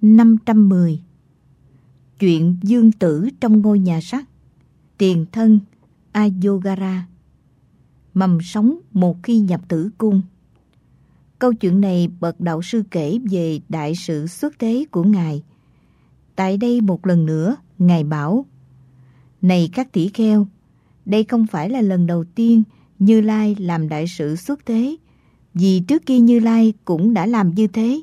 510. Chuyện Dương Tử trong ngôi nhà sắt. Tiền thân Ayogara. Mầm sống một khi nhập tử cung. Câu chuyện này bậc đạo sư kể về đại sự xuất thế của Ngài. Tại đây một lần nữa, Ngài bảo: Này các tỷ kheo, đây không phải là lần đầu tiên Như Lai làm đại sự xuất thế, vì trước kia Như Lai cũng đã làm như thế.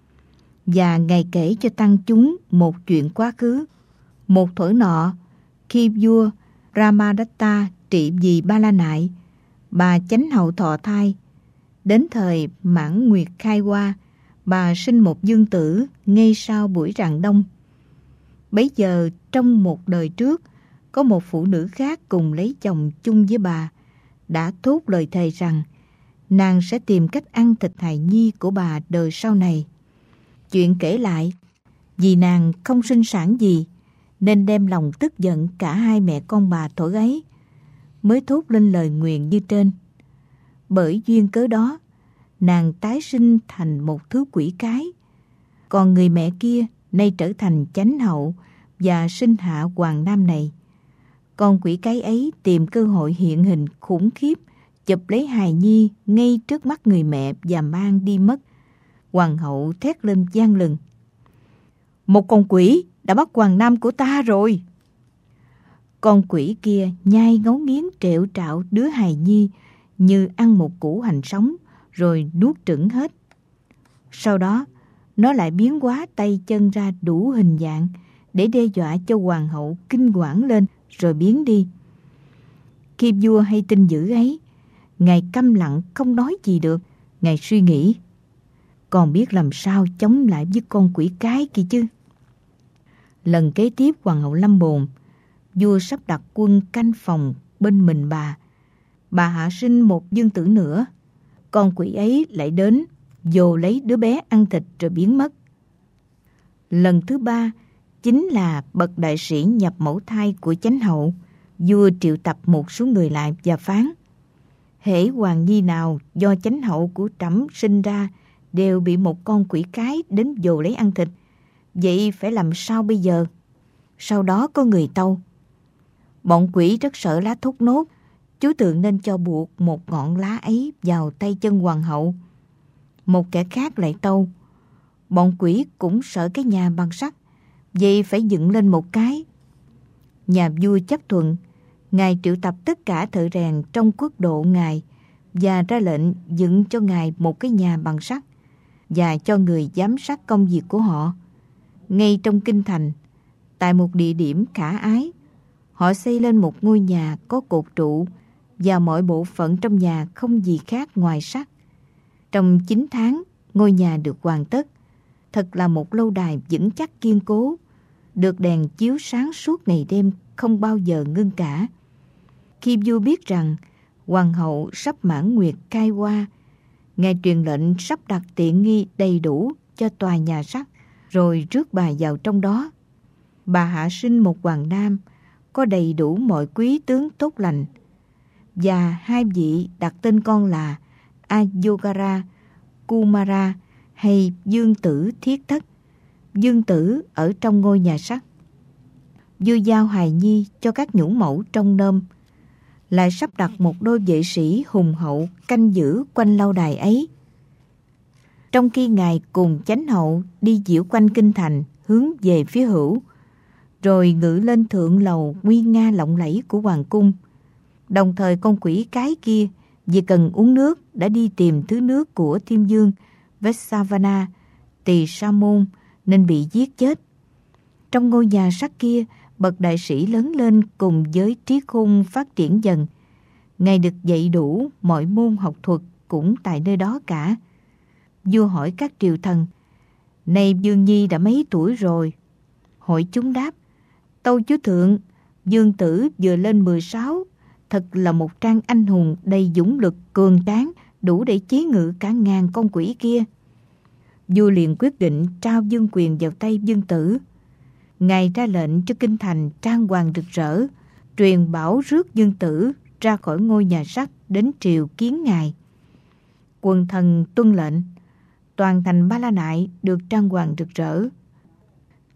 Và Ngài kể cho tăng chúng một chuyện quá khứ. Một thuở nọ, khi vua Ramadatta trị vì Ba La Nại, bà chánh hậu thọ thai. Đến thời mãn nguyệt khai hoa, bà sinh một dương tử ngay sau buổi rạng đông. Bấy giờ trong một đời trước, có một phụ nữ khác cùng lấy chồng chung với bà, đã thốt lời thề rằng nàng sẽ tìm cách ăn thịt hài nhi của bà đời sau này. Chuyện kể lại, vì nàng không sinh sản gì, nên đem lòng tức giận cả hai mẹ con bà thuở ấy, mới thốt lên lời nguyền như trên. Bởi duyên cớ đó, nàng tái sinh thành một thứ quỷ cái. Còn người mẹ kia nay trở thành chánh hậu và sinh hạ hoàng nam này. Con quỷ cái ấy tìm cơ hội hiện hình khủng khiếp, chụp lấy hài nhi ngay trước mắt người mẹ và mang đi mất. Hoàng hậu thét lên vang lừng: Một con quỷ đã bắt hoàng nam của ta rồi. Con quỷ kia nhai ngấu nghiến trẹo trạo đứa hài nhi như ăn một củ hành sống, rồi nuốt chửng hết. Sau đó, nó lại biến hóa tay chân ra đủ hình dạng để đe dọa cho hoàng hậu kinh hoảng lên, rồi biến đi. Khi vua hay tin dữ ấy, Ngài câm lặng không nói gì được. Ngài suy nghĩ: còn biết làm sao chống lại với con quỷ cái kia chứ. Lần kế tiếp hoàng hậu lâm bồn, vua sắp đặt quân canh phòng bên mình bà. Bà hạ sinh một dương tử nữa. Con quỷ ấy lại đến, vồ lấy đứa bé ăn thịt rồi biến mất. Lần thứ ba chính là bậc đại sĩ nhập mẫu thai của chánh hậu. Vua triệu tập một số người lại và phán: hễ hoàng nhi nào do chánh hậu của trẫm sinh ra đều bị một con quỷ cái đến vồ lấy ăn thịt. Vậy phải làm sao bây giờ? Sau đó có người tâu: bọn quỷ rất sợ lá thốt nốt, chú tượng nên cho buộc một ngọn lá ấy vào tay chân hoàng hậu. Một kẻ khác lại tâu: bọn quỷ cũng sợ cái nhà bằng sắt, vậy phải dựng lên một cái. Nhà vua chấp thuận. Ngài triệu tập tất cả thợ rèn trong quốc độ Ngài và ra lệnh dựng cho Ngài một cái nhà bằng sắt và cho người giám sát công việc của họ. Ngay trong kinh thành, tại một địa điểm khả ái, họ xây lên một ngôi nhà có cột trụ và mọi bộ phận trong nhà không gì khác ngoài sắt. Trong 9 tháng, ngôi nhà được hoàn tất. Thật là một lâu đài vững chắc kiên cố, được đèn chiếu sáng suốt ngày đêm, không bao giờ ngưng cả. Khi vua biết rằng hoàng hậu sắp mãn nguyệt khai hoa, Ngài truyền lệnh sắp đặt tiện nghi đầy đủ cho tòa nhà sắt, rồi rước bà vào trong đó. Bà hạ sinh một hoàng nam, có đầy đủ mọi quý tướng tốt lành, và hai vị đặt tên con là Ayogara, Kumara hay Dương Tử Thiết Thất. Dương Tử ở trong ngôi nhà sắt. Vua giao hài nhi cho các nhũ mẫu trong nôm, lại sắp đặt một đôi vệ sĩ hùng hậu canh giữ quanh lâu đài ấy. Trong khi Ngài cùng chánh hậu đi diễu quanh kinh thành hướng về phía hữu, rồi ngự lên thượng lầu nguy nga lộng lẫy của hoàng cung. Đồng thời con quỷ cái kia vì cần uống nước đã đi tìm thứ nước của Thiên Dương Vessavana, Tỳ Sa Môn, nên bị giết chết. Trong ngôi nhà sắt kia, bậc đại sĩ lớn lên cùng với trí khôn phát triển dần. Ngài được dạy đủ mọi môn học thuật cũng tại nơi đó cả. Vua hỏi các triều thần: này Dương Nhi đã mấy tuổi rồi? Hội chúng đáp: tâu chúa thượng, Dương Tử vừa lên 16, thật là một trang anh hùng đầy dũng lực cường tráng, đủ để chế ngự cả ngàn con quỷ kia. Vua liền quyết định trao vương quyền vào tay Dương Tử. Ngài ra lệnh cho kinh thành trang hoàng rực rỡ, truyền bảo rước Dương Tử ra khỏi ngôi nhà sắt đến triều kiến Ngài. Quần thần tuân lệnh, toàn thành Ba La Nại được trang hoàng rực rỡ.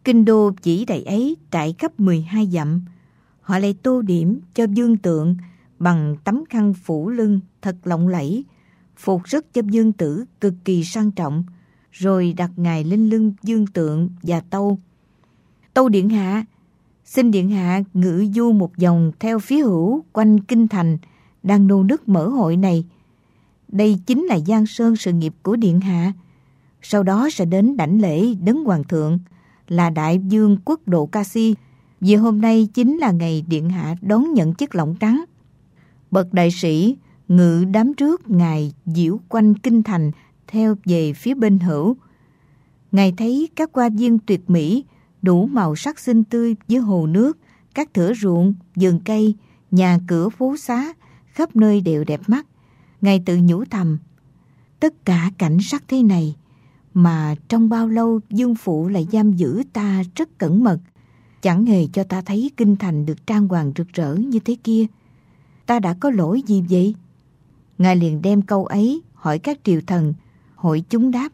Kinh đô chỉ đầy ấy trải khắp 12 dặm. Họ lại tô điểm cho vương tượng bằng tấm khăn phủ lưng thật lộng lẫy, phục sức cho vương tử cực kỳ sang trọng, rồi đặt ngài lên lưng vương tượng và tâu: Tâu điện hạ, xin điện hạ ngự du một vòng theo phía hữu quanh kinh thành đang nô nức mở hội này. Đây chính là giang sơn sự nghiệp của điện hạ. Sau đó sẽ đến đảnh lễ đấng hoàng thượng là đại vương quốc độ Ca Si, vì hôm nay chính là ngày điện hạ đón nhận chiếc lọng trắng. Bậc đại sĩ ngự đám trước ngài diễu quanh kinh thành theo về phía bên hữu. Ngài thấy các hoa viên tuyệt mỹ đủ màu sắc xinh tươi với hồ nước, các thửa ruộng, vườn cây, nhà cửa phố xá khắp nơi đều đẹp mắt. Ngài tự nhủ thầm: tất cả cảnh sắc thế này mà trong bao lâu vương phụ lại giam giữ ta rất cẩn mật, chẳng hề cho ta thấy kinh thành được trang hoàng rực rỡ như thế kia. Ta đã có lỗi gì vậy? Ngài liền đem câu ấy hỏi các triều thần. Hội chúng đáp: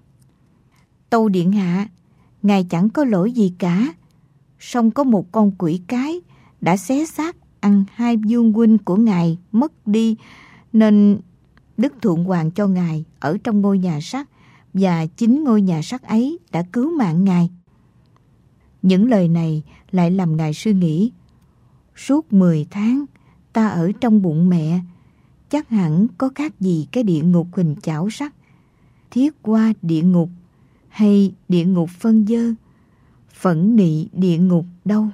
tâu điện hạ, ngài chẳng có lỗi gì cả. Song có một con quỷ cái đã xé xác ăn hai vương huynh của ngài mất đi, nên Đức Thượng Hoàng cho ngài ở trong ngôi nhà sắt, và chính ngôi nhà sắt ấy đã cứu mạng ngài. Những lời này lại làm ngài suy nghĩ: suốt 10 tháng ta ở trong bụng mẹ, chắc hẳn có khác gì cái địa ngục hình chảo sắt, thiết qua địa ngục hay địa ngục phân dơ, phẫn nị địa ngục đâu.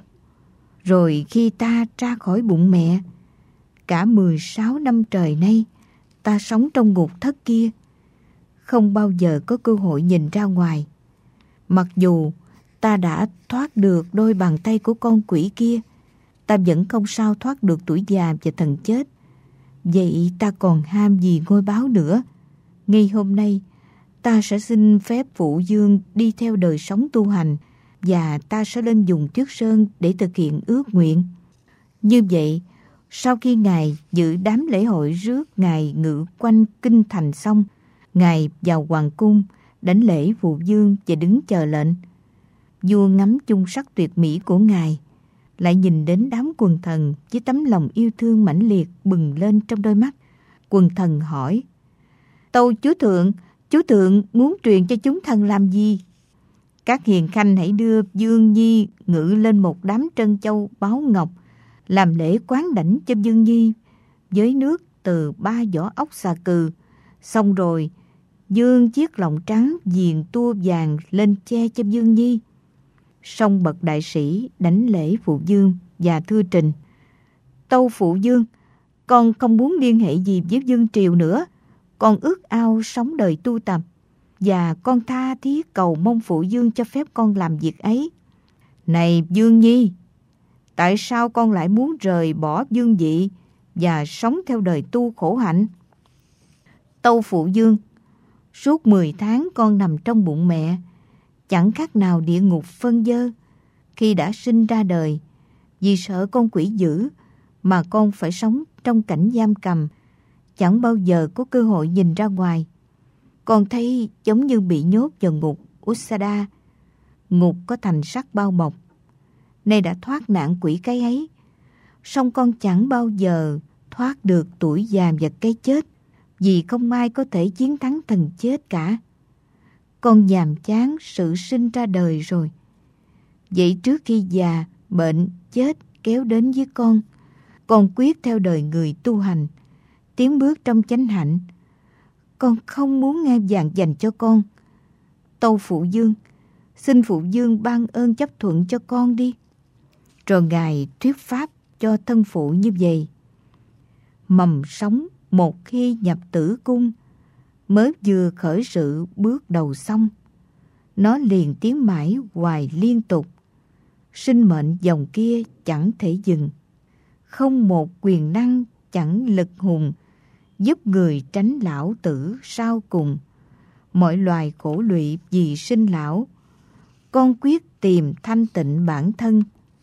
Rồi khi ta ra khỏi bụng mẹ, cả 16 năm trời nay ta sống trong ngục thất kia, không bao giờ có cơ hội nhìn ra ngoài. Mặc dù ta đã thoát được đôi bàn tay của con quỷ kia, ta vẫn không sao thoát được tuổi già và thần chết. Vậy ta còn ham gì ngôi báo nữa? Ngay hôm nay ta sẽ xin phép phụ vương đi theo đời sống tu hành, và ta sẽ lên vùng Tuyết Sơn để thực hiện ước nguyện. Như vậy, sau khi ngài dự đám lễ hội rước ngài ngự quanh kinh thành xong, ngài vào hoàng cung đảnh lễ phụ vương và đứng chờ lệnh. Vua ngắm chung sắc tuyệt mỹ của ngài, lại nhìn đến đám quần thần với tấm lòng yêu thương mãnh liệt bừng lên trong đôi mắt. Quần thần hỏi: tâu chú thượng muốn truyền cho chúng thần làm gì? Các hiền khanh hãy đưa Dương Nhi ngự lên một đám trân châu báu ngọc, làm lễ quán đảnh cho Dương Nhi với nước từ 3 vỏ ốc xà cừ. Xong rồi dương chiếc lọng trắng viền tua vàng lên che cho Dương Nhi. Xong bậc đại sĩ đảnh lễ phụ vương và thưa trình: tâu phụ vương, con không muốn liên hệ gì với vương triều nữa. Con ước ao sống đời tu tập, và con tha thiết cầu mong phụ vương cho phép con làm việc ấy. Này Dương Nhi, tại sao con lại muốn rời bỏ vương vị và sống theo đời tu khổ hạnh? Tâu phụ vương, suốt 10 tháng con nằm trong bụng mẹ, chẳng khác nào địa ngục phân dơ. Khi đã sinh ra đời, vì sợ con quỷ dữ mà con phải sống trong cảnh giam cầm, chẳng bao giờ có cơ hội nhìn ra ngoài. Con thấy giống như bị nhốt vào ngục Usada. Ngục có thành sắt bao bọc. Nay đã thoát nạn quỷ cái ấy, song con chẳng bao giờ thoát được tuổi già và cái chết, vì không ai có thể chiến thắng thần chết cả. Con nhàm chán sự sinh ra đời rồi. Vậy trước khi già, bệnh, chết kéo đến với con quyết theo đời người tu hành, tiến bước trong chánh hạnh. Con không muốn ngai vàng dành cho con. Tâu phụ vương, xin phụ vương ban ơn chấp thuận cho con đi. Rồi ngài thuyết pháp cho thân phụ như vậy: mầm sống một khi nhập tử cung, mới vừa khởi sự bước đầu xong, nó liền tiến mãi hoài liên tục. Sinh mệnh dòng kia chẳng thể dừng, không một quyền năng chẳng lực hùng, giúp người tránh lão tử sau cùng. Mọi loài khổ lụy vì sinh lão, con quyết tìm thanh tịnh bản thân.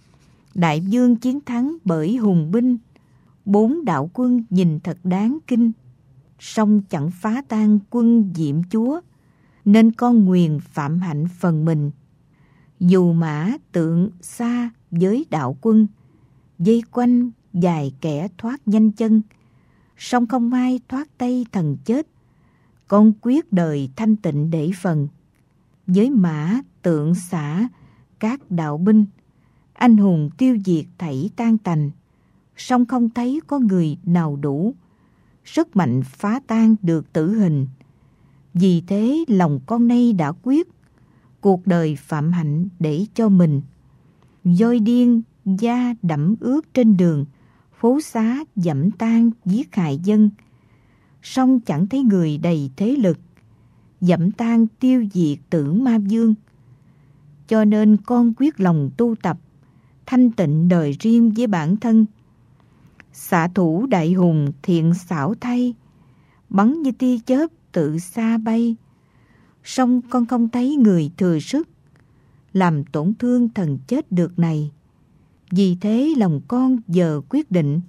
Đại vương chiến thắng bởi hùng binh, 4 đạo quân nhìn thật đáng kinh. Song chẳng phá tan quân diệm chúa, nên con nguyền phạm hạnh phần mình. Dù mã tượng xa với đạo quân, dây quanh vài kẻ thoát nhanh chân, song không ai thoát tay thần chết. Con quyết đời thanh tịnh để phần. Với mã tượng xả các đạo binh, anh hùng tiêu diệt thảy tan tành, song không thấy có người nào đủ sức mạnh phá tan được tử hình. Vì thế lòng con nay đã quyết, cuộc đời phạm hạnh để cho mình. Voi điên da đẫm ướt trên đường, phố xá dẫm tan giết hại dân, song chẳng thấy người đầy thế lực dẫm tan tiêu diệt tử ma vương. Cho nên con quyết lòng tu tập, thanh tịnh đời riêng với bản thân. Xạ thủ đại hùng thiện xảo thay, bắn như tia chớp tự xa bay, song con không thấy người thừa sức làm tổn thương thần chết được này. Vì thế lòng con giờ quyết định,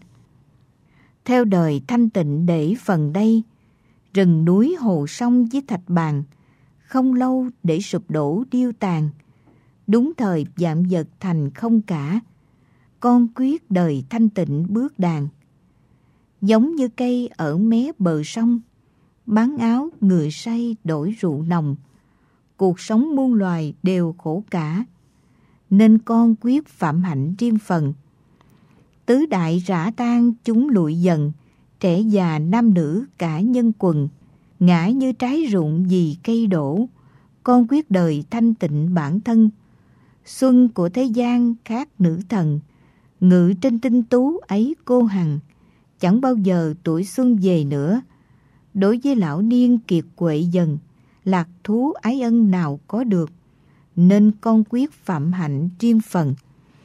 theo đời thanh tịnh để phần đây. Rừng núi hồ sông với thạch bàn, không lâu để sụp đổ điêu tàn. Đúng thời vạn vật thành không cả, con quyết đời thanh tịnh bước đàn. Giống như cây ở mé bờ sông, bán áo người say đổi rượu nồng. Cuộc sống muôn loài đều khổ cả, nên con quyết phạm hạnh riêng phần. Tứ đại rã tan chúng lụi dần, trẻ già nam nữ cả nhân quần. Ngã như trái rụng vì cây đổ, con quyết đời thanh tịnh bản thân. Xuân của thế gian khác nữ thần, ngự trên tinh tú ấy cô hằng. Chẳng bao giờ tuổi xuân về nữa, đối với lão niên kiệt quệ dần, lạc thú ái ân nào có được. Nên con quyết phạm hạnh riêng phần.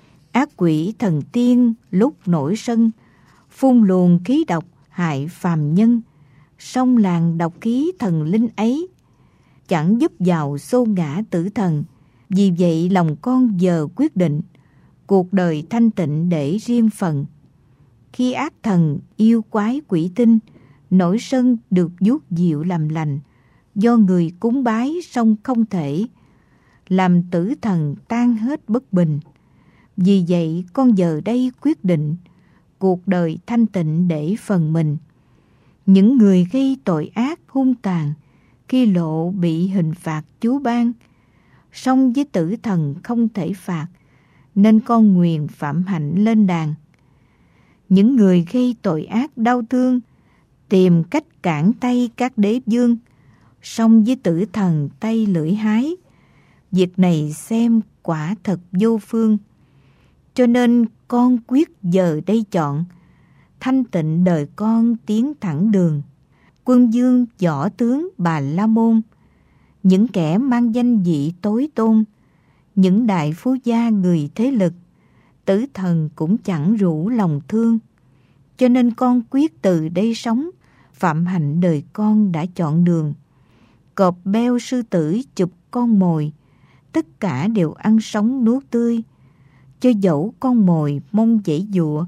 Ác quỷ thần tiên lúc nổi sân, phun luồng khí độc hại phàm nhân. Song làng độc khí thần linh ấy, chẳng giúp vào xô ngã tử thần. Vì vậy lòng con giờ quyết định, cuộc đời thanh tịnh để riêng phần. Khi ác thần yêu quái quỷ tinh nổi sân được vuốt dịu làm lành, do người cúng bái song không thể làm tử thần tan hết bất bình. Vì vậy con giờ đây quyết định, cuộc đời thanh tịnh để phần mình. Những người gây tội ác hung tàn, khi lộ bị hình phạt Chúa ban, song với tử thần không thể phạt, nên con nguyện phạm hạnh lên đàn. Những người gây tội ác đau thương, tìm cách cản tay các đế vương, song với tử thần tay lưỡi hái, việc này xem quả thật vô phương. Cho nên con quyết giờ đây chọn, thanh tịnh đời con tiến thẳng đường. Quân vương võ tướng Bà La Môn, những kẻ mang danh vị tối tôn, những đại phú gia người thế lực, tử thần cũng chẳng rủ lòng thương. Cho nên con quyết từ đây sống, phạm hạnh đời con đã chọn đường. Cọp beo sư tử chụp con mồi, tất cả đều ăn sống nuốt tươi. Cho dẫu con mồi mong dãy dụa,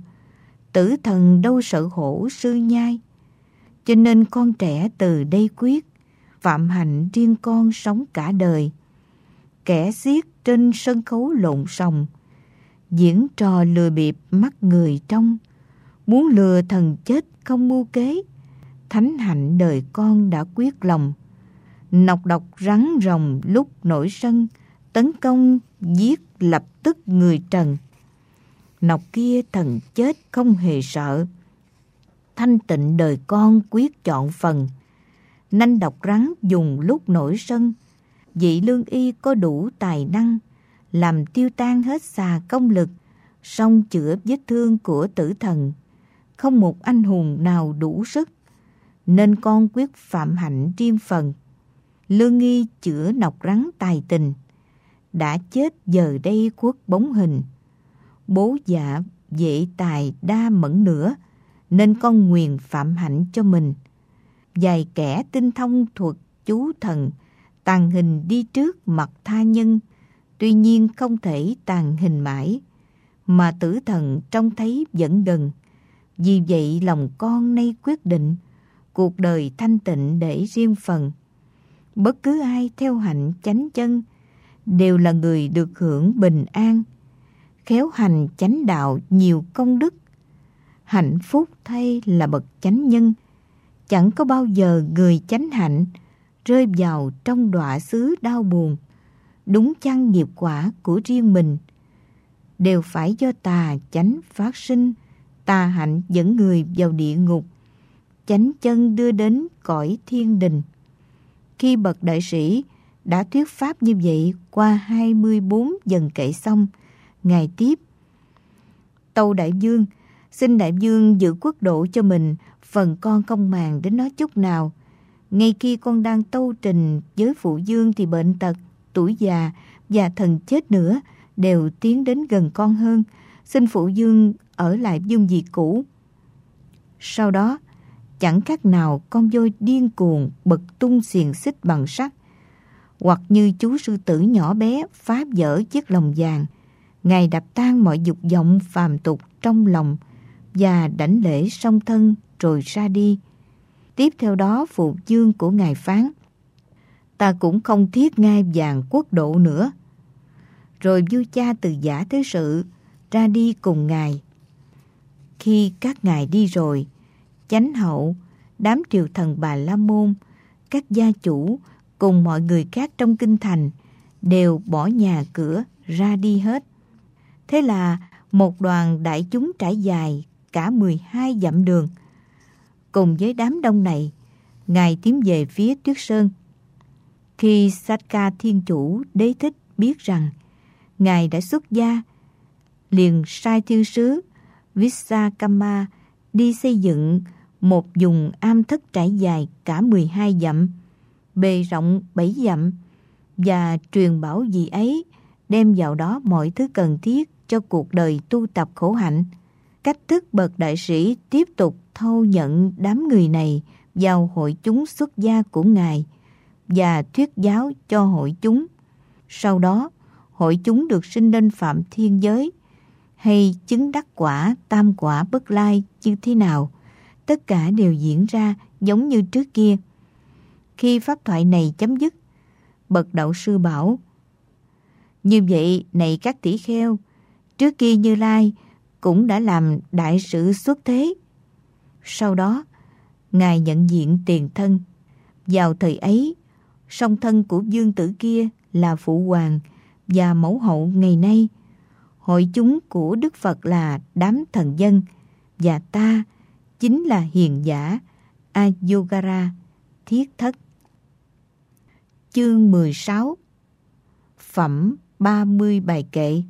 tử thần đâu sợ hổ sư nhai. Cho nên con trẻ từ đây quyết, phạm hạnh riêng con sống cả đời. Kẻ xiết trên sân khấu lộn xòng, diễn trò lừa bịp mắt người trong. Muốn lừa thần chết không mưu kế, thánh hạnh đời con đã quyết lòng. Nọc độc rắn rồng lúc nổi sân, tấn công giết lập tức người trần. Nọc kia thần chết không hề sợ, thanh tịnh đời con quyết chọn phần. Nanh độc rắn dùng lúc nổi sân, vị lương y có đủ tài năng, làm tiêu tan hết xà công lực, song chữa vết thương của tử thần. Không một anh hùng nào đủ sức, nên con quyết phạm hạnh riêng phần. Lương nghi chữa nọc rắn tài tình, đã chết giờ đây khuất bóng hình. Bố dạ vệ tài đa mẫn nữa, nên con nguyền phạm hạnh cho mình. Vài kẻ tinh thông thuật chú thần, tàn hình đi trước mặt tha nhân, tuy nhiên không thể tàn hình mãi, mà tử thần trông thấy vẫn gần. Vì vậy lòng con nay quyết định, cuộc đời thanh tịnh để riêng phần. Bất cứ ai theo hạnh chánh chân, đều là người được hưởng bình an, khéo hành chánh đạo nhiều công đức. Hạnh phúc thay là bậc chánh nhân, chẳng có bao giờ người chánh hạnh rơi vào trong đọa xứ đau buồn. Đúng chăng nghiệp quả của riêng mình đều phải do tà chánh phát sinh, tà hạnh dẫn người vào địa ngục, chánh chân đưa đến cõi thiên đình. Khi bậc đại sĩ đã thuyết pháp như vậy qua 24 dần kệ xong, Ngài tiếp: Tâu đại vương, xin đại vương giữ quốc độ cho mình, phần con không màng đến nó chút nào. Ngay khi con đang tâu trình với phụ vương thì bệnh tật, tuổi già và thần chết nữa đều tiến đến gần con hơn. Xin phụ vương ở lại vương vị cũ. Sau đó, chẳng khác nào con voi điên cuồng bật tung xiềng xích bằng sắt, hoặc như chú sư tử nhỏ bé phá vỡ chiếc lồng vàng. Ngài đập tan mọi dục vọng phàm tục trong lòng và đảnh lễ song thân rồi ra đi. Tiếp theo đó phụ vương của Ngài phán: Ta cũng không thiết ngai vàng quốc độ nữa. Rồi vua cha từ Giả Thế Sự ra đi cùng Ngài. Khi các ngài đi rồi, chánh hậu, đám triều thần Bà La Môn, các gia chủ cùng mọi người khác trong kinh thành đều bỏ nhà cửa ra đi hết. Thế là một đoàn đại chúng trải dài cả 12 dặm đường. Cùng với đám đông này, Ngài tiến về phía Tuyết Sơn. Khi Sakka Thiên Chủ Đế Thích biết rằng Ngài đã xuất gia, liền sai thiên sứ Vissakama đi xây dựng một vùng am thất trải dài cả 12 dặm, bề rộng 7 dặm, và truyền bảo vị ấy đem vào đó mọi thứ cần thiết cho cuộc đời tu tập khổ hạnh. Cách thức bậc đại sĩ tiếp tục thâu nhận đám người này vào hội chúng xuất gia của Ngài và thuyết giáo cho hội chúng. Sau đó, hội chúng được sinh lên phạm thiên giới hay chứng đắc quả tam quả bất lai như thế nào, tất cả đều diễn ra giống như trước kia. Khi pháp thoại này chấm dứt, bậc đạo sư bảo: Như vậy này các tỷ kheo, trước kia Như Lai cũng đã làm đại sự xuất thế. Sau đó, Ngài nhận diện tiền thân. Vào thời ấy, song thân của vương tử kia là Phụ Hoàng và Mẫu Hậu ngày nay. Hội chúng của Đức Phật là đám thần dân, và ta chính là hiền giả Ayogara Thiết Thất. Chương 16. Phẩm 30 bài kệ.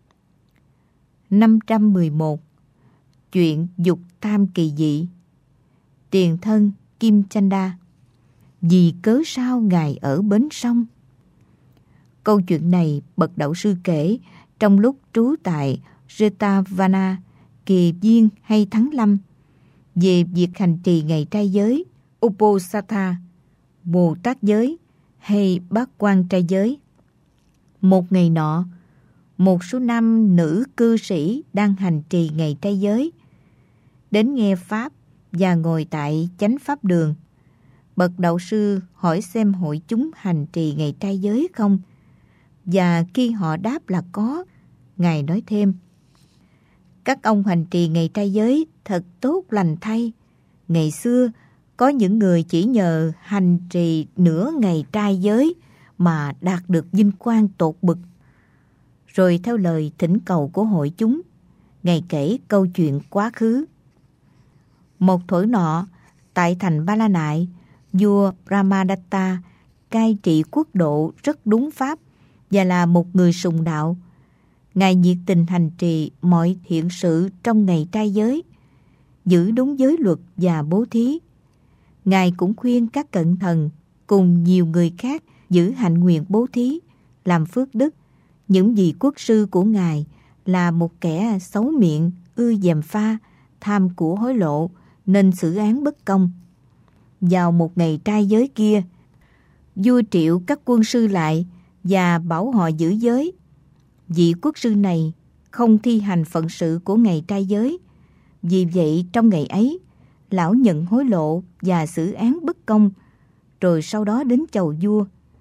511. Chuyện dục tham kỳ dị. Tiền thân Kim Chanda. Vì cớ sao Ngài ở bến sông? Câu chuyện này bậc đạo sư kể trong lúc trú tại Jetavana, Kỳ Viên hay Tháng Lâm, về việc hành trì ngày trai giới, Uposatha, Bồ Tát giới hay Bát Quan trai giới. Một ngày nọ, một số nam nữ cư sĩ đang hành trì ngày trai giới đến nghe pháp và ngồi tại chánh pháp đường. Bậc đạo sư hỏi xem hội chúng hành trì ngày trai giới không, và khi họ đáp là có, Ngài nói thêm: Các ông hành trì ngày trai giới thật tốt lành thay. Ngày xưa có những người chỉ nhờ hành trì nửa ngày trai giới mà đạt được vinh quang tột bực. Rồi theo lời thỉnh cầu của hội chúng, Ngài kể câu chuyện quá khứ. Một thuở nọ, tại thành Ba La Nại, vua Brahmadatta cai trị quốc độ rất đúng pháp và là một người sùng đạo. Ngài nhiệt tình hành trì mọi thiện sự trong ngày trai giới, giữ đúng giới luật và bố thí. Ngài cũng khuyên các cận thần cùng nhiều người khác giữ hạnh nguyện bố thí, làm phước đức. Những vị quốc sư của Ngài là một kẻ xấu miệng, ưa gièm pha, tham của hối lộ, nên xử án bất công. Vào một ngày trai giới kia, vua triệu các quân sư lại và bảo họ giữ giới. Vị quốc sư này không thi hành phận sự của ngày trai giới. Vì vậy trong ngày ấy, lão nhận hối lộ và xử án bất công, rồi sau đó đến chầu vua.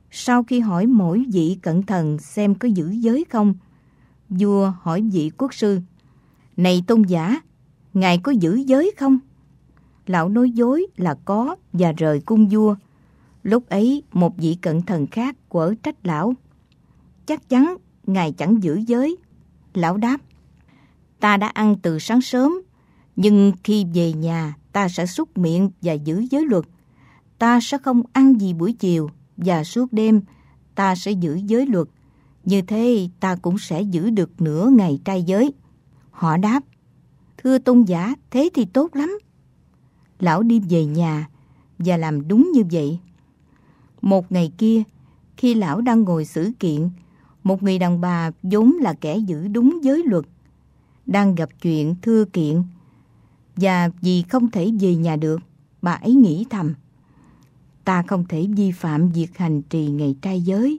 Sau khi hỏi mỗi vị cận thần xem có giữ giới không, vua hỏi vị quốc sư: "Này tôn giả, ngài có giữ giới không?" Lão nói dối là có và rời cung vua. Lúc ấy một vị cận thần khác quở trách lão: "Chắc chắn ngài chẳng giữ giới." Lão đáp: "Ta đã ăn từ sáng sớm, nhưng khi về nhà ta sẽ súc miệng và giữ giới luật. Ta sẽ không ăn gì buổi chiều, và suốt đêm ta sẽ giữ giới luật. Như thế ta cũng sẽ giữ được nửa ngày trai giới." Họ đáp: "Thưa tôn giả, thế thì tốt lắm." Lão đi về nhà và làm đúng như vậy. Một ngày kia, khi lão đang ngồi xử kiện, một người đàn bà vốn là kẻ giữ đúng giới luật đang gặp chuyện thưa kiện, và vì không thể về nhà được, bà ấy nghĩ thầm: "Ta không thể vi phạm việc hành trì ngày trai giới."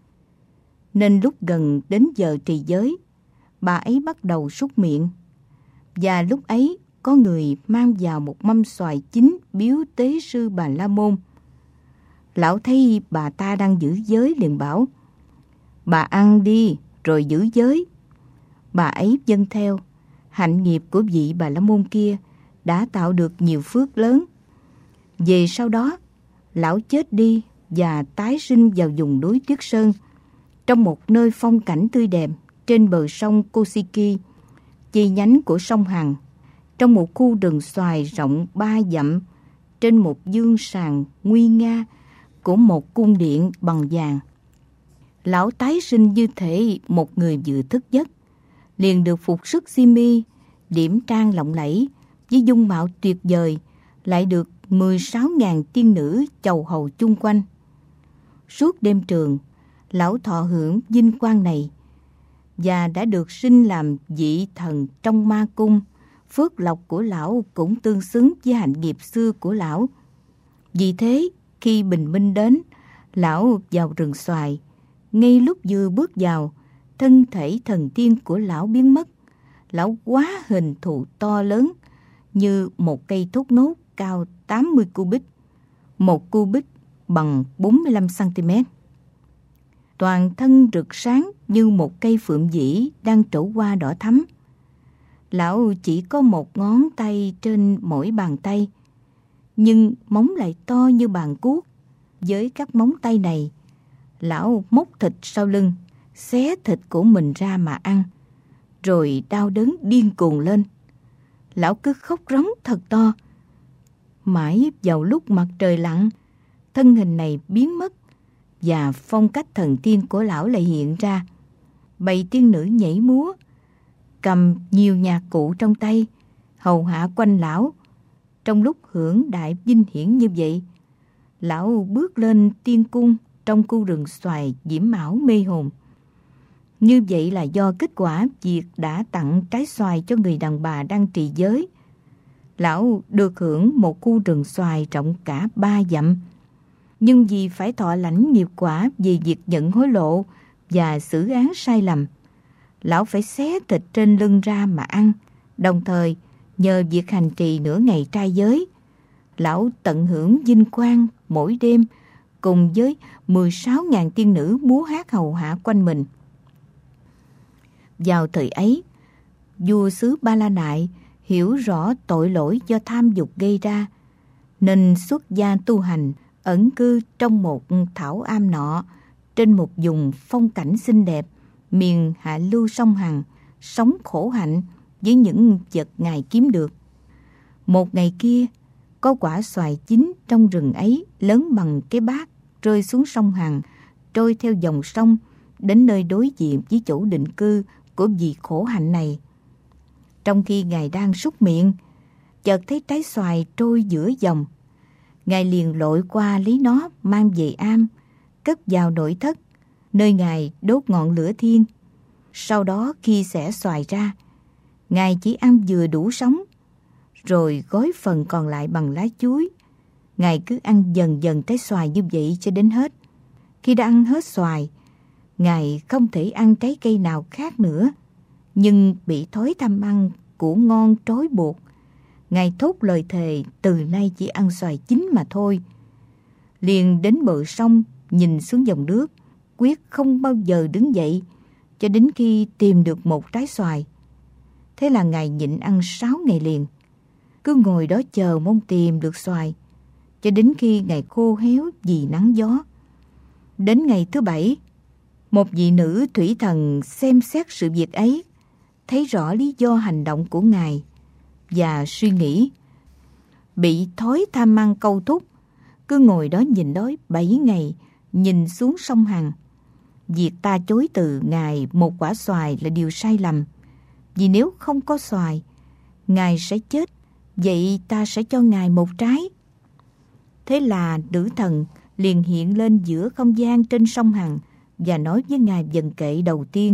Nên lúc gần đến giờ trì giới, bà ấy bắt đầu súc miệng. Và lúc ấy có người mang vào một mâm xoài chín biếu tế sư Bà La Môn. Lão thấy bà ta đang giữ giới liền bảo: "Bà ăn đi rồi giữ giới." Bà ấy vâng theo. Hạnh nghiệp của vị Bà La Môn kia đã tạo được nhiều phước lớn. Về sau đó, lão chết đi và tái sinh vào vùng núi Tuyết Sơn, trong một nơi phong cảnh tươi đẹp trên bờ sông Kosiki, chi nhánh của sông Hằng, trong một khu rừng xoài rộng 3 dặm, trên một dương sàng nguy nga của một cung điện bằng vàng. Lão tái sinh như thể một người vừa thức giấc, liền được phục sức xiêm y, điểm trang lộng lẫy, với dung mạo tuyệt vời, lại được 16.000 tiên nữ chầu hầu chung quanh. Suốt đêm trường, lão thọ hưởng vinh quang này và đã được sinh làm vị thần trong ma cung. Phước lộc của lão cũng tương xứng với hạnh nghiệp xưa của lão. Vì thế, khi bình minh đến, lão vào rừng xoài. Ngay lúc vừa bước vào, thân thể thần tiên của lão biến mất. Lão hóa hình thù to lớn như một cây thốt nốt cao 80 cubit, một cubit bằng 45 cm. Toàn thân rực sáng như một cây phượng vĩ đang trổ hoa đỏ thắm. Lão chỉ có một ngón tay trên mỗi bàn tay, nhưng móng lại to như bàn cuốc. Với các móng tay này, lão móc thịt sau lưng, xé thịt của mình ra mà ăn, rồi đau đớn điên cuồng lên. Lão cứ khóc rống thật to. Mãi vào lúc mặt trời lặn, thân hình này biến mất và phong cách thần tiên của lão lại hiện ra. Bầy tiên nữ nhảy múa, cầm nhiều nhạc cụ trong tay, hầu hạ quanh lão. Trong lúc hưởng đại vinh hiển như vậy, lão bước lên tiên cung trong khu rừng xoài diễm ảo mê hồn. Như vậy là do kết quả việc đã tặng trái xoài cho người đàn bà đang trì giới. Lão được hưởng một khu rừng xoài rộng cả 3 dặm. Nhưng vì phải thọ lãnh nghiệp quả vì việc nhận hối lộ và xử án sai lầm, lão phải xé thịt trên lưng ra mà ăn. Đồng thời, nhờ việc hành trì nửa ngày trai giới, lão tận hưởng vinh quang mỗi đêm cùng với 16.000 tiên nữ múa hát hầu hạ quanh mình. Vào thời ấy, vua xứ Ba La Nại hiểu rõ tội lỗi do tham dục gây ra, nên xuất gia tu hành, ẩn cư trong một thảo am nọ, trên một vùng phong cảnh xinh đẹp, miền hạ lưu sông Hằng, sống khổ hạnh với những vật ngài kiếm được. Một ngày kia, có quả xoài chín trong rừng ấy lớn bằng cái bát rơi xuống sông Hằng, trôi theo dòng sông đến nơi đối diện với chỗ định cư của vị khổ hạnh này. Trong khi ngài đang súc miệng, chợt thấy trái xoài trôi giữa dòng. Ngài liền lội qua lấy nó mang về am, cất vào nội thất, nơi ngài đốt ngọn lửa thiêng. Sau đó khi xẻ xoài ra, ngài chỉ ăn vừa đủ sống, rồi gói phần còn lại bằng lá chuối. Ngài cứ ăn dần dần trái xoài như vậy cho đến hết. Khi đã ăn hết xoài, ngài không thể ăn trái cây nào khác nữa, nhưng bị thói tham ăn của ngon trói buộc. Ngài thốt lời thề từ nay chỉ ăn xoài chín mà thôi. Liền đến bờ sông nhìn xuống dòng nước, quyết không bao giờ đứng dậy cho đến khi tìm được một trái xoài. Thế là Ngài nhịn ăn 6 ngày liền, cứ ngồi đó chờ mong tìm được xoài, cho đến khi Ngài khô héo vì nắng gió. Đến ngày thứ 7, một vị nữ thủy thần xem xét sự việc ấy, thấy rõ lý do hành động của Ngài và suy nghĩ. Bị thói tham ăn câu thúc, cứ ngồi đó nhìn đói 7 ngày, nhìn xuống sông Hằng. Việc ta chối từ Ngài một quả xoài là điều sai lầm, vì nếu không có xoài, Ngài sẽ chết, vậy ta sẽ cho Ngài một trái. Thế là nữ thần liền hiện lên giữa không gian trên sông Hằng và nói với Ngài vần kệ đầu tiên.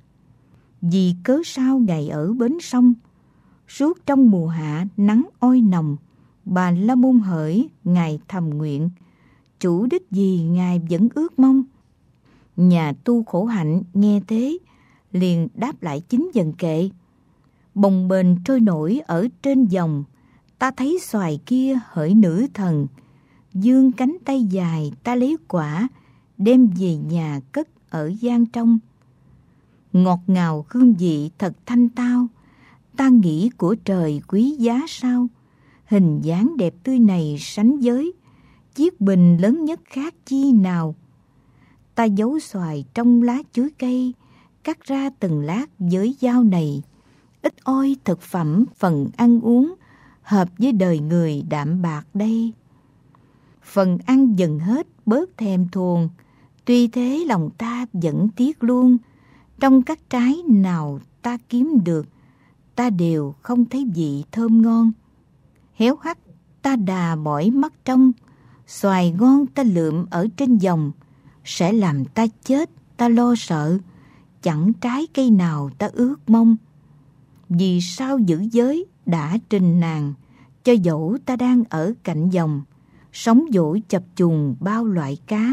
Vì cớ sao Ngài ở bến sông, suốt trong mùa hạ nắng oi nồng, Bà La Môn hỡi Ngài thầm nguyện, chủ đích gì Ngài vẫn ước mong. Nhà tu khổ hạnh nghe thế, liền đáp lại chính vần kệ. Bồng bềnh trôi nổi ở trên dòng, ta thấy xoài kia hỡi nữ thần, dương cánh tay dài ta lấy quả, đem về nhà cất ở gian trong. Ngọt ngào hương vị thật thanh tao, ta nghĩ của trời quý giá sao. Hình dáng đẹp tươi này sánh với chiếc bình lớn nhất khác chi nào. Ta giấu xoài trong lá chuối cây, cắt ra từng lát với dao này. Ít oi thực phẩm phần ăn uống, hợp với đời người đạm bạc đây. Phần ăn dần hết bớt thèm thuồng, tuy thế lòng ta vẫn tiếc luôn. Trong các trái nào ta kiếm được, ta đều không thấy vị thơm ngon. Héo hắt ta đà mỏi mắt trong, xoài ngon ta lượm ở trên dòng, sẽ làm ta chết ta lo sợ, chẳng trái cây nào ta ước mong. Vì sao giữ giới đã trình nàng, cho dẫu ta đang ở cạnh dòng, sóng vỗ chập trùng bao loại cá.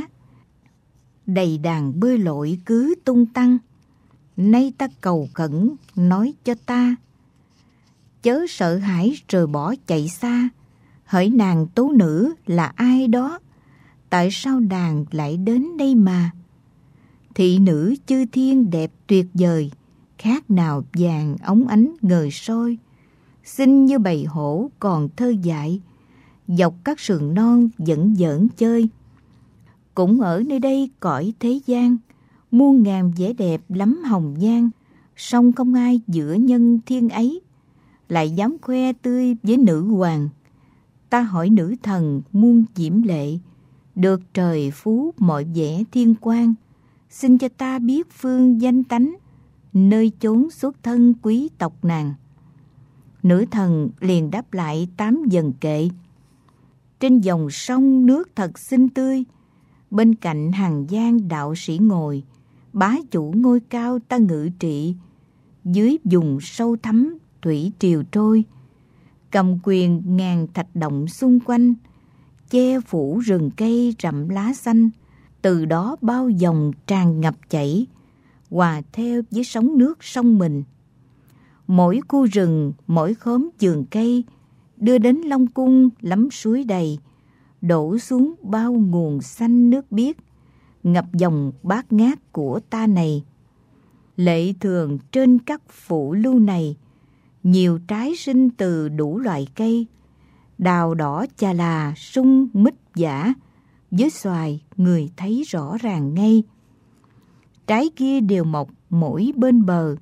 Đầy đàn bơi lội cứ tung tăng, nay ta cầu khẩn nói cho ta. Chớ sợ hãi rồi bỏ chạy xa, hỡi nàng tú nữ là ai đó, tại sao nàng lại đến đây mà. Thị nữ chư thiên đẹp tuyệt vời, khác nào vàng óng ánh ngời soi, xinh như bầy hổ còn thơ dại, dọc các sườn non vẫn giỡn chơi. Cũng ở nơi đây cõi thế gian, muôn ngàn vẻ đẹp lắm hồng nhan, song không ai giữa nhân thiên ấy, lại dám khoe tươi với nữ hoàng. Ta hỏi nữ thần muôn diễm lệ, được trời phú mọi vẻ thiên quan, xin cho ta biết phương danh tánh, nơi chốn xuất thân quý tộc nàng. Nữ thần liền đáp lại 8 vần kệ. Trên dòng sông nước thật xinh tươi, bên cạnh hàng gian đạo sĩ ngồi, bá chủ ngôi cao ta ngự trị, dưới vùng sâu thẳm thủy triều trôi, cầm quyền ngàn thạch động xung quanh, che phủ rừng cây rậm lá xanh, từ đó bao dòng tràn ngập chảy, hòa theo với sóng nước sông mình. Mỗi khu rừng, mỗi khóm vườn cây, đưa đến Long Cung lắm suối đầy, đổ xuống bao nguồn xanh nước biếc, ngập dòng bát ngát của ta này. Lệ thường trên các phủ lưu này, nhiều trái sinh từ đủ loại cây, đào đỏ chà là, sung mít giả, với xoài người thấy rõ ràng ngay. Trái kia đều mọc mỗi bên bờ,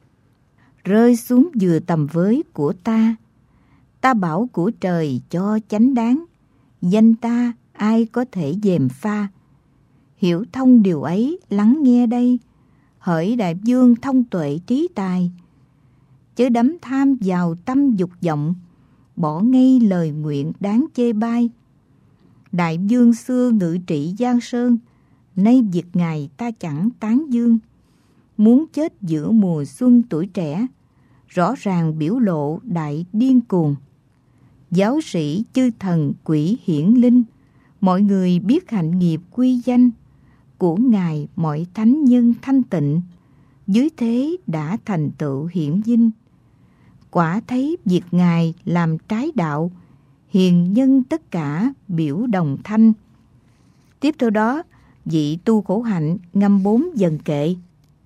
rơi xuống vừa tầm với của ta. Ta bảo của trời cho chánh đáng, danh ta ai có thể dèm pha. Hiểu thông điều ấy lắng nghe đây, hỡi đại vương thông tuệ trí tài. Chớ đắm tham vào tâm dục vọng, bỏ ngay lời nguyện đáng chê bai. Đại vương xưa ngự trị Giang Sơn, nay việc ngài ta chẳng tán dương. Muốn chết giữa mùa xuân tuổi trẻ, rõ ràng biểu lộ đại điên cuồng. Giáo sĩ chư thần quỷ hiển linh, mọi người biết hạnh nghiệp quy danh của ngài, mọi thánh nhân thanh tịnh dưới thế đã thành tựu hiển vinh. Quả thấy việc ngài làm trái đạo, hiền nhân tất cả biểu đồng thanh. Tiếp theo đó Vị tu khổ hạnh ngâm 4 dần kệ.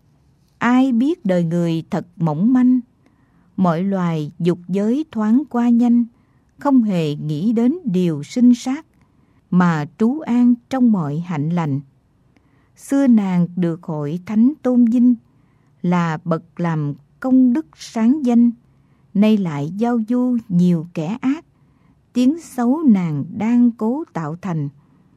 Ai biết đời người thật mỏng manh, mọi loài dục giới thoáng qua nhanh, không hề nghĩ đến điều sinh sát, mà trú an trong mọi hạnh lành. Xưa nàng được hội thánh tôn vinh, là bậc làm công đức sáng danh, nay lại giao du nhiều kẻ ác, tiếng xấu nàng đang cố tạo thành.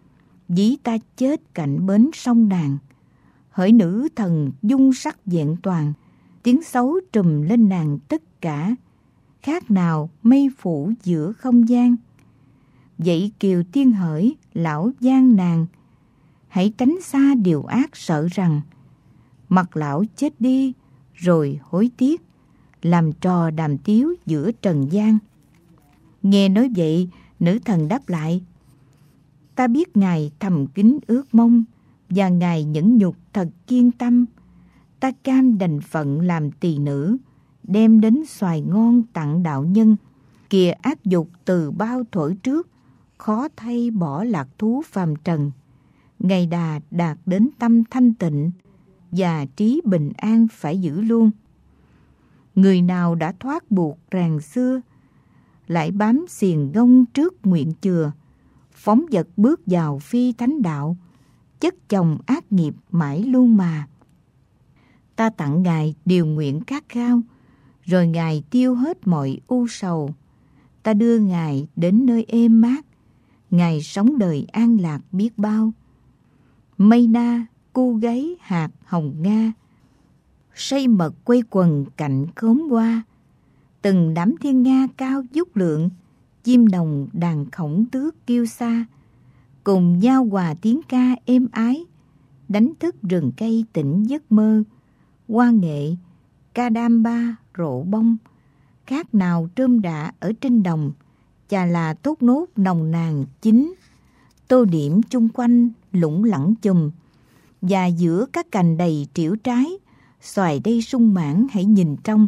Dĩ ta chết cạnh bến sông nàng, hỡi nữ thần dung sắc vẹn toàn, tiếng xấu trùm lên nàng tất cả, khác nào mây phủ giữa không gian. Vậy kiều tiên hỡi lão gian nàng, hãy tránh xa điều ác sợ rằng, mặt lão chết đi rồi hối tiếc, làm trò đàm tiếu giữa trần gian. Nghe nói vậy, nữ thần đáp lại, ta biết ngài thầm kín ước mong, và ngài nhẫn nhục thật kiên tâm. Ta cam đành phận làm tỳ nữ, đem đến xoài ngon tặng đạo nhân. Kìa ác dục từ bao thuở trước, khó thay bỏ lạc thú phàm trần. Ngày đà đạt đến tâm thanh tịnh, và trí bình an phải giữ luôn. Người nào đã thoát buộc ràng xưa, lại bám xiềng gông trước nguyện chừa, phóng dật bước vào phi thánh đạo, chất chồng ác nghiệp mãi luôn mà. Ta tặng ngài điều nguyện khát khao, rồi ngài tiêu hết mọi u sầu. Ta đưa ngài đến nơi êm mát, ngài sống đời an lạc biết bao. Mây na, cu gáy hạt hồng nga, say mật quây quần cạnh khóm hoa. Từng đám thiên nga cao vút lượng, chim đồng đàn khổng tước kêu xa, cùng nhau hòa tiếng ca êm ái, đánh thức rừng cây tỉnh giấc mơ. Hoa nghệ, ca đam ba, rộ bông, khác nào trơm đạ ở trên đồng, chà là tốt nốt nồng nàn chín. Tô điểm chung quanh lủng lẳng chùm, và giữa các cành đầy trĩu trái, xoài đây sung mãn hãy nhìn trong.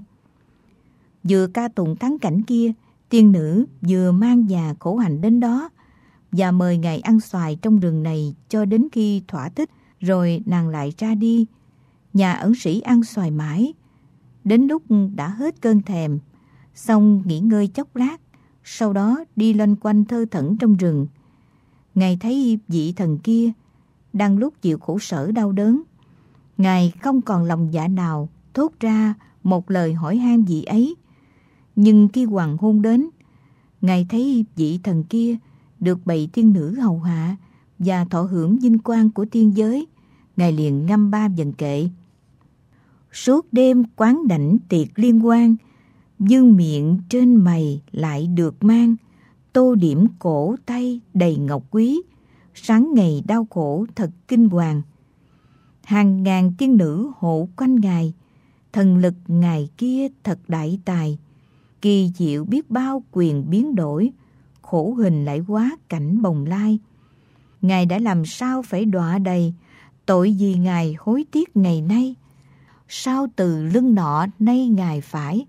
Vừa ca tụng thắng cảnh kia, tiên nữ vừa mang già khổ hạnh đến đó, và mời ngài ăn xoài trong rừng này cho đến khi thỏa thích, rồi nàng lại ra đi. Nhà ẩn sĩ ăn xoài mãi, đến lúc đã hết cơn thèm, xong nghỉ ngơi chốc lát, sau đó đi loanh quanh thơ thẩn trong rừng. Ngài thấy vị thần kia đang lúc chịu khổ sở đau đớn. Ngài không còn lòng dạ nào thốt ra một lời hỏi han vị ấy. Nhưng khi hoàng hôn đến, ngài thấy vị thần kia được bầy tiên nữ hầu hạ và thọ hưởng vinh quang của tiên giới. Ngài liền ngâm 3 vần kệ. Suốt đêm quán đảnh tiệc liên hoan, dương miệng trên mày lại được mang. Tô điểm cổ tay đầy ngọc quý, sáng ngày đau khổ thật kinh hoàng. Hàng ngàn tiên nữ hộ quanh ngài, thần lực ngài kia thật đại tài. Kỳ diệu biết bao quyền biến đổi, khổ hình lại quá cảnh bồng lai. Ngài đã làm sao phải đọa đầy, tội gì ngài hối tiếc ngày nay. Sao từ lưng nọ nay ngài phải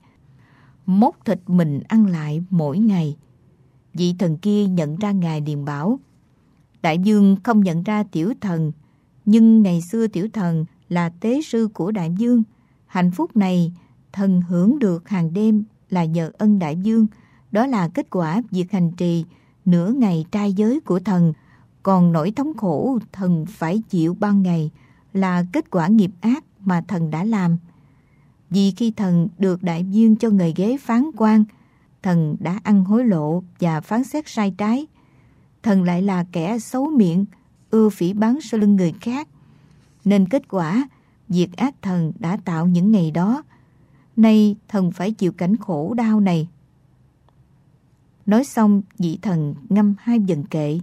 móc thịt mình ăn lại mỗi ngày. Vị thần kia nhận ra ngài liền bảo, đại vương không nhận ra tiểu thần, nhưng ngày xưa tiểu thần là tế sư của đại vương. Hạnh phúc này thần hưởng được hàng đêm là nhờ ân đại vương. Đó là kết quả việc hành trì nửa ngày trai giới của thần. Còn nỗi thống khổ thần phải chịu ban ngày là kết quả nghiệp ác mà thần đã làm. Vì khi thần được đại vương cho ngồi ghế phán quan, thần đã ăn hối lộ và phán xét sai trái. Thần lại là kẻ xấu miệng, ưa phỉ báng sau lưng người khác. Nên kết quả, việc ác thần đã tạo những ngày đó. Nay thần phải chịu cảnh khổ đau này. Nói xong, vị thần ngâm 2 vần kệ.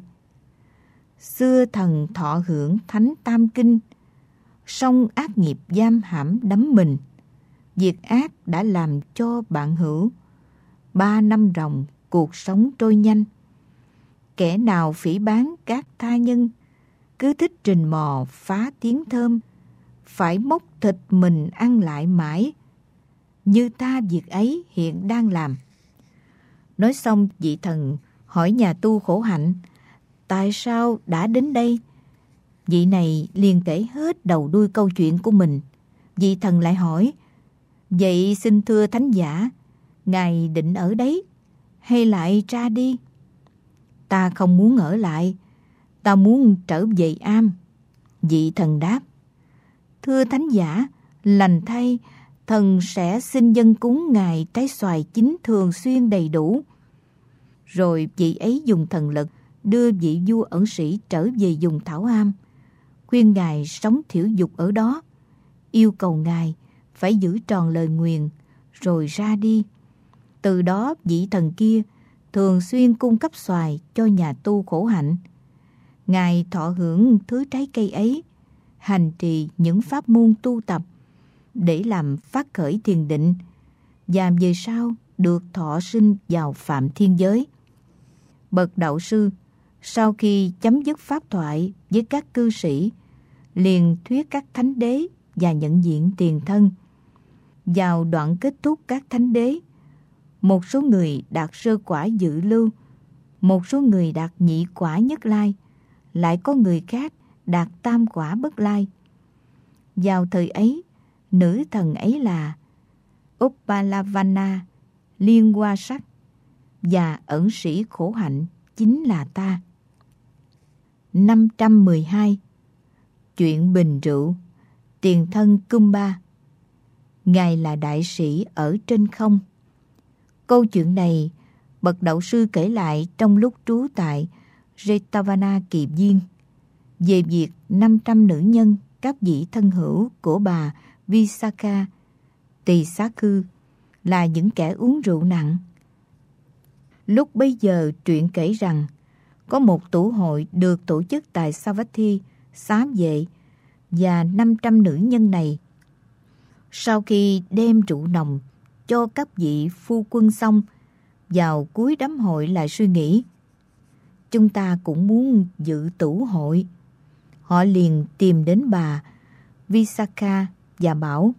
Xưa thần thọ hưởng thánh tam kinh, song ác nghiệp giam hãm đắm mình. Việc ác đã làm cho bạn hữu 3 năm ròng cuộc sống trôi nhanh. Kẻ nào phỉ báng các tha nhân, cứ thích trình mò phá tiếng thơm, phải móc thịt mình ăn lại mãi, như ta việc ấy hiện đang làm. Nói xong, vị thần hỏi nhà tu khổ hạnh, tại sao đã đến đây? Vị này liền kể hết đầu đuôi câu chuyện của mình. Vị thần lại hỏi: vậy xin thưa thánh giả, ngài định ở đấy hay lại ra đi? Ta không muốn ở lại, ta muốn trở về Am. Vị thần đáp: thưa thánh giả, lành thay, thần sẽ xin dâng cúng ngài trái xoài chín thường xuyên đầy đủ. Rồi vị ấy dùng thần lực đưa vị vua ẩn sĩ trở về vùng Thảo Am, khuyên ngài sống thiểu dục ở đó, yêu cầu ngài phải giữ tròn lời nguyền rồi ra đi. Từ đó vị thần kia thường xuyên cung cấp xoài cho nhà tu khổ hạnh. Ngài thọ hưởng thứ trái cây ấy, hành trì những pháp môn tu tập để làm phát khởi thiền định, và về sau được thọ sinh vào phạm thiên giới. Bậc đạo sư sau khi chấm dứt pháp thoại với các cư sĩ, liền thuyết các thánh đế và nhận diện tiền thân. Vào đoạn kết thúc các thánh đế, một số người đạt sơ quả dự lưu, một số người đạt nhị quả nhất lai, lại có người khác đạt tam quả bất lai. Vào thời ấy, nữ thần ấy là Uppalavana, Liên Hoa Sắc, và ẩn sĩ khổ hạnh chính là ta. 512. Chuyện bình rượu. Tiền thân Kumba. Ngài là đại sĩ ở trên không. Câu chuyện này bậc đạo sư kể lại trong lúc trú tại Jetavana Kỳ Viên, về việc 500 nữ nhân, các vị thân hữu của bà Visakha, Tỳ Xá Khư, là những kẻ uống rượu nặng. Lúc bấy giờ truyện kể rằng có một tụ hội được tổ chức tại Savatthi, xá vệ, và 500 nữ nhân này, sau khi đem rượu nồng cho các vị phu quân xong, vào cuối đám hội lại suy nghĩ: chúng ta cũng muốn dự tụ hội. Họ liền tìm đến bà Visakha và bảo: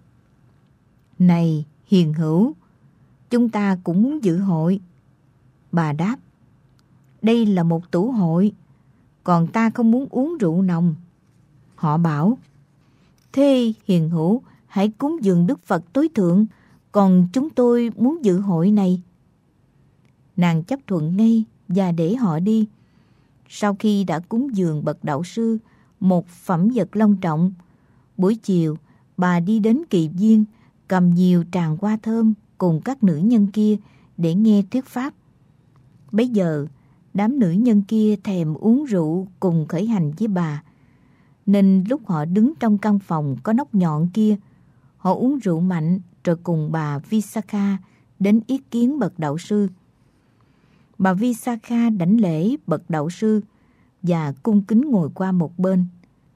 này hiền hữu, chúng ta cũng muốn dự hội. Bà đáp: đây là một tụ hội, còn ta không muốn uống rượu nồng. Họ bảo: thế hiền hữu hãy cúng dường Đức Phật tối thượng, còn chúng tôi muốn dự hội này. Nàng chấp thuận ngay và để họ đi. Sau khi đã cúng dường bậc đạo sư một phẩm vật long trọng, buổi chiều bà đi đến Kỳ Viên, cầm nhiều tràng hoa thơm cùng các nữ nhân kia để nghe thuyết pháp. Bấy giờ đám nữ nhân kia thèm uống rượu cùng khởi hành với bà, nên lúc họ đứng trong căn phòng có nóc nhọn kia, họ uống rượu mạnh rồi cùng bà Visakha đến ý kiến bậc đạo sư. Bà Visakha đảnh lễ bậc đạo sư và cung kính ngồi qua một bên.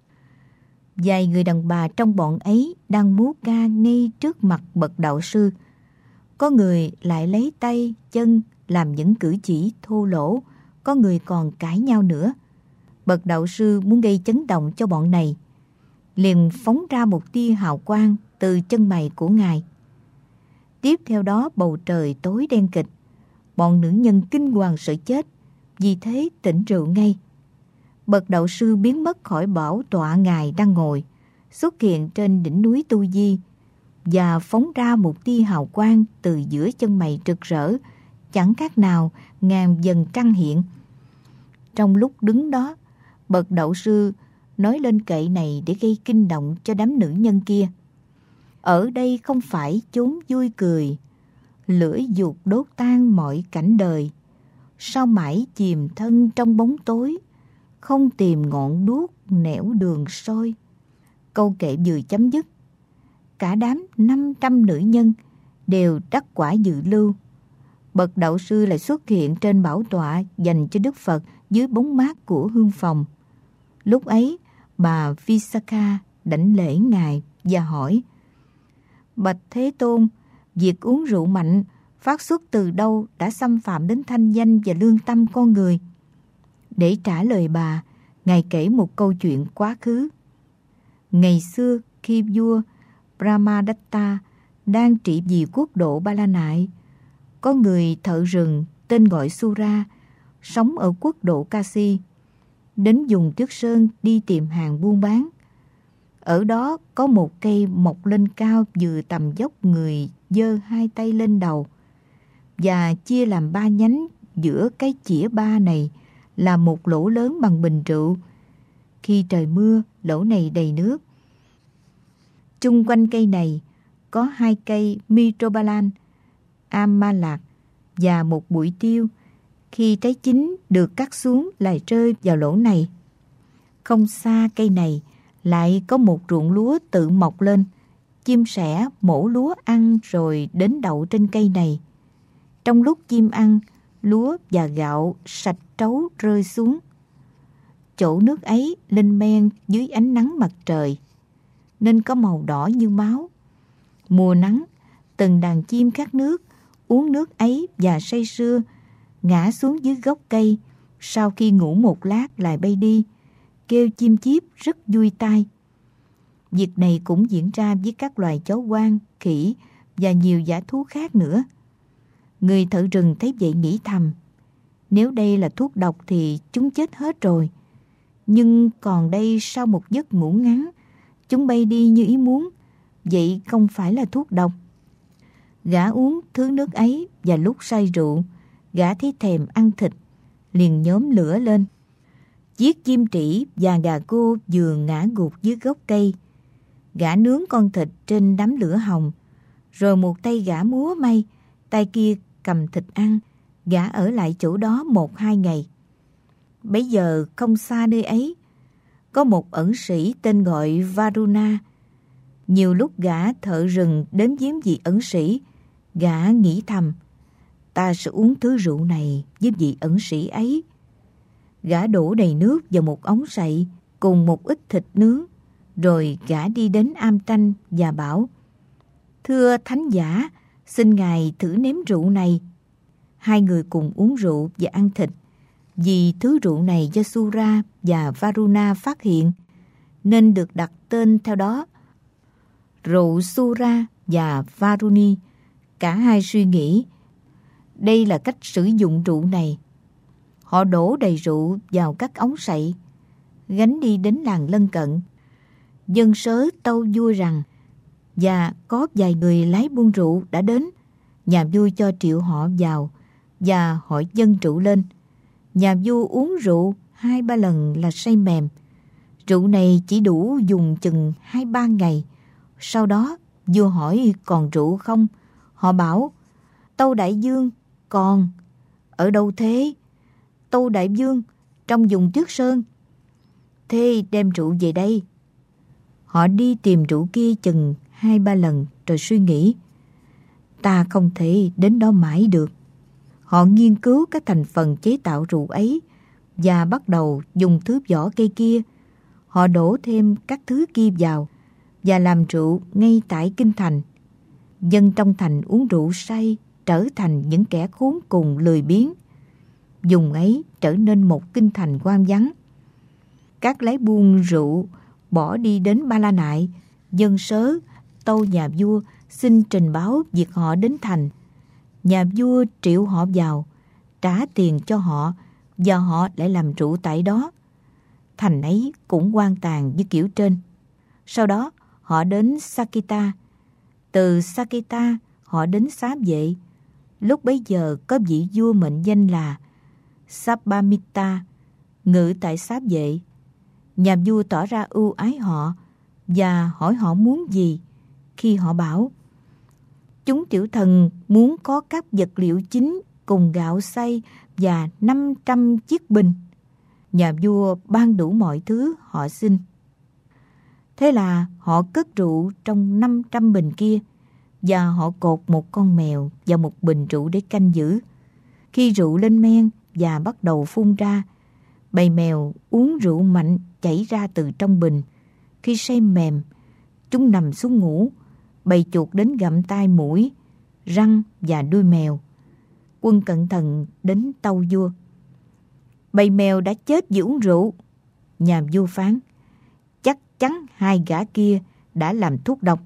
Vài người đàn bà trong bọn ấy đang múa ca ngay trước mặt bậc đạo sư. Có người lại lấy tay, chân làm những cử chỉ thô lỗ, có người còn cãi nhau nữa. Bậc đạo sư muốn gây chấn động cho bọn này, liền phóng ra một tia hào quang từ chân mày của ngài. Tiếp theo đó bầu trời tối đen kịch. Bọn nữ nhân kinh hoàng sợ chết, vì thế tỉnh rượu ngay. Bậc đạo sư biến mất khỏi bảo tọa ngài đang ngồi, xuất hiện trên đỉnh núi Tu Di, và phóng ra một tia hào quang từ giữa chân mày rực rỡ, chẳng khác nào ngàn dần trăng hiện. Trong lúc đứng đó, bậc đạo sư nói lên kệ này để gây kinh động cho đám nữ nhân kia. Ở đây không phải chốn vui cười, lửa dục đốt tan mọi cảnh đời. Sao mãi chìm thân trong bóng tối, không tìm ngọn đuốc nẻo đường soi. Câu kệ vừa chấm dứt, cả đám 500 nữ nhân đều đắc quả dự lưu. Bậc đạo sư lại xuất hiện trên bảo tọa dành cho Đức Phật dưới bóng mát của hương phòng. Lúc ấy, bà Visakha đảnh lễ ngài và hỏi: bạch Thế Tôn, việc uống rượu mạnh phát xuất từ đâu đã xâm phạm đến thanh danh và lương tâm con người? Để trả lời bà, ngài kể một câu chuyện quá khứ. Ngày xưa, khi vua Brahmadatta đang trị vì quốc độ Ba La Nại, có người thợ rừng tên gọi Sura sống ở quốc độ Kasi. đến vùng Tuyết Sơn đi tìm hàng buôn bán. Ở đó có một cây mọc lên cao vừa tầm dốc người giơ hai tay lên đầu, và chia làm 3 nhánh. Giữa cái chĩa 3 này là một lỗ lớn bằng bình rượu. Khi trời mưa, lỗ này đầy nước. Chung quanh cây này có 2 cây Mitrobalan, Amalak và một bụi tiêu. Khi trái chín được cắt xuống lại rơi vào lỗ này. Không xa cây này lại có một ruộng lúa tự mọc lên. Chim sẻ mổ lúa ăn rồi đến đậu trên cây này. Trong lúc chim ăn, lúa và gạo sạch trấu rơi xuống. Chỗ nước ấy lên men dưới ánh nắng mặt trời, nên có màu đỏ như máu. Mùa nắng, từng đàn chim khát nước, uống nước ấy và say sưa, ngã xuống dưới gốc cây, sau khi ngủ một lát lại bay đi, kêu chim chíp rất vui tai. Việc này cũng diễn ra với các loài chó hoang, khỉ và nhiều dã thú khác nữa. Người thợ rừng thấy vậy nghĩ thầm, nếu đây là thuốc độc thì chúng chết hết rồi. Nhưng còn đây sau một giấc ngủ ngắn, chúng bay đi như ý muốn, vậy không phải là thuốc độc. Gã uống thứ nước ấy và lúc say rượu, gã thấy thèm ăn thịt, liền nhóm lửa lên. Giết chim trĩ và gà cô vừa ngã gục dưới gốc cây. Gã nướng con thịt trên đám lửa hồng, rồi một tay gã múa may, tay kia cầm thịt ăn. Gã ở lại chỗ đó 1-2 ngày. Bấy giờ không xa nơi ấy, có một ẩn sĩ tên gọi Varuna. Nhiều lúc gã thợ rừng đến giếm vị ẩn sĩ, gã nghĩ thầm, ta sẽ uống thứ rượu này với vị ẩn sĩ ấy. Gã đổ đầy nước vào một ống sậy cùng một ít thịt nướng, rồi gã đi đến am tranh và bảo, thưa thánh giả, xin ngài thử nếm rượu này. Hai người cùng uống rượu và ăn thịt. Vì thứ rượu này do Sura và Varuna phát hiện, nên được đặt tên theo đó. Rượu Sura và Varuni, cả hai suy nghĩ, đây là cách sử dụng rượu này. Họ đổ đầy rượu vào các ống sậy, gánh đi đến làng lân cận. Dân sớ tâu vua rằng, và có vài người lái buôn rượu đã đến. Nhà vua cho triệu họ vào và hỏi dâng rượu lên. Nhà vua uống rượu 2-3 lần là say mềm. Rượu này chỉ đủ dùng chừng 2-3 ngày. Sau đó vua hỏi còn rượu không? Họ bảo, tâu đại vương còn. Ở đâu thế? Tâu đại vương, trong vùng Tuyết Sơn. Thế đem rượu về đây. Họ đi tìm rượu kia chừng 2-3 lần rồi suy nghĩ, ta không thể đến đó mãi được. Họ nghiên cứu các thành phần chế tạo rượu ấy và bắt đầu dùng thứ vỏ cây kia. Họ đổ thêm các thứ kia vào và làm rượu ngay tại kinh thành. Dân trong thành uống rượu say trở thành những kẻ khốn cùng lười biếng. Vùng ấy trở nên một kinh thành hoang vắng. Các lái buôn rượu bỏ đi đến Ba La Nại. Dân sớ tâu nhà vua xin trình báo việc họ đến thành. Nhà vua triệu họ vào, trả tiền cho họ và họ lại làm rượu tại đó. Thành ấy cũng hoang tàn như kiểu trên. Sau đó họ đến Saketa. Từ Saketa họ đến Xá Vệ. Lúc bấy giờ có vị vua mệnh danh là Sabamita ngự tại Xá Vệ. Nhà vua tỏ ra ưu ái họ và hỏi họ muốn gì. Khi họ bảo, chúng tiểu thần muốn có các vật liệu chính cùng gạo xay và 500 chiếc bình. Nhà vua ban đủ mọi thứ họ xin. Thế là họ cất rượu trong 500 bình kia và họ cột một con mèo và một bình rượu để canh giữ. Khi rượu lên men và bắt đầu phun ra, bầy mèo uống rượu mạnh chảy ra từ trong bình. Khi say mềm, chúng nằm xuống ngủ. Bầy chuột đến gặm tai mũi, răng và đuôi mèo. Quân cận thần đến tâu vua, bầy mèo đã chết vì uống rượu. Nhà vua phán, chắc chắn hai gã kia đã làm thuốc độc.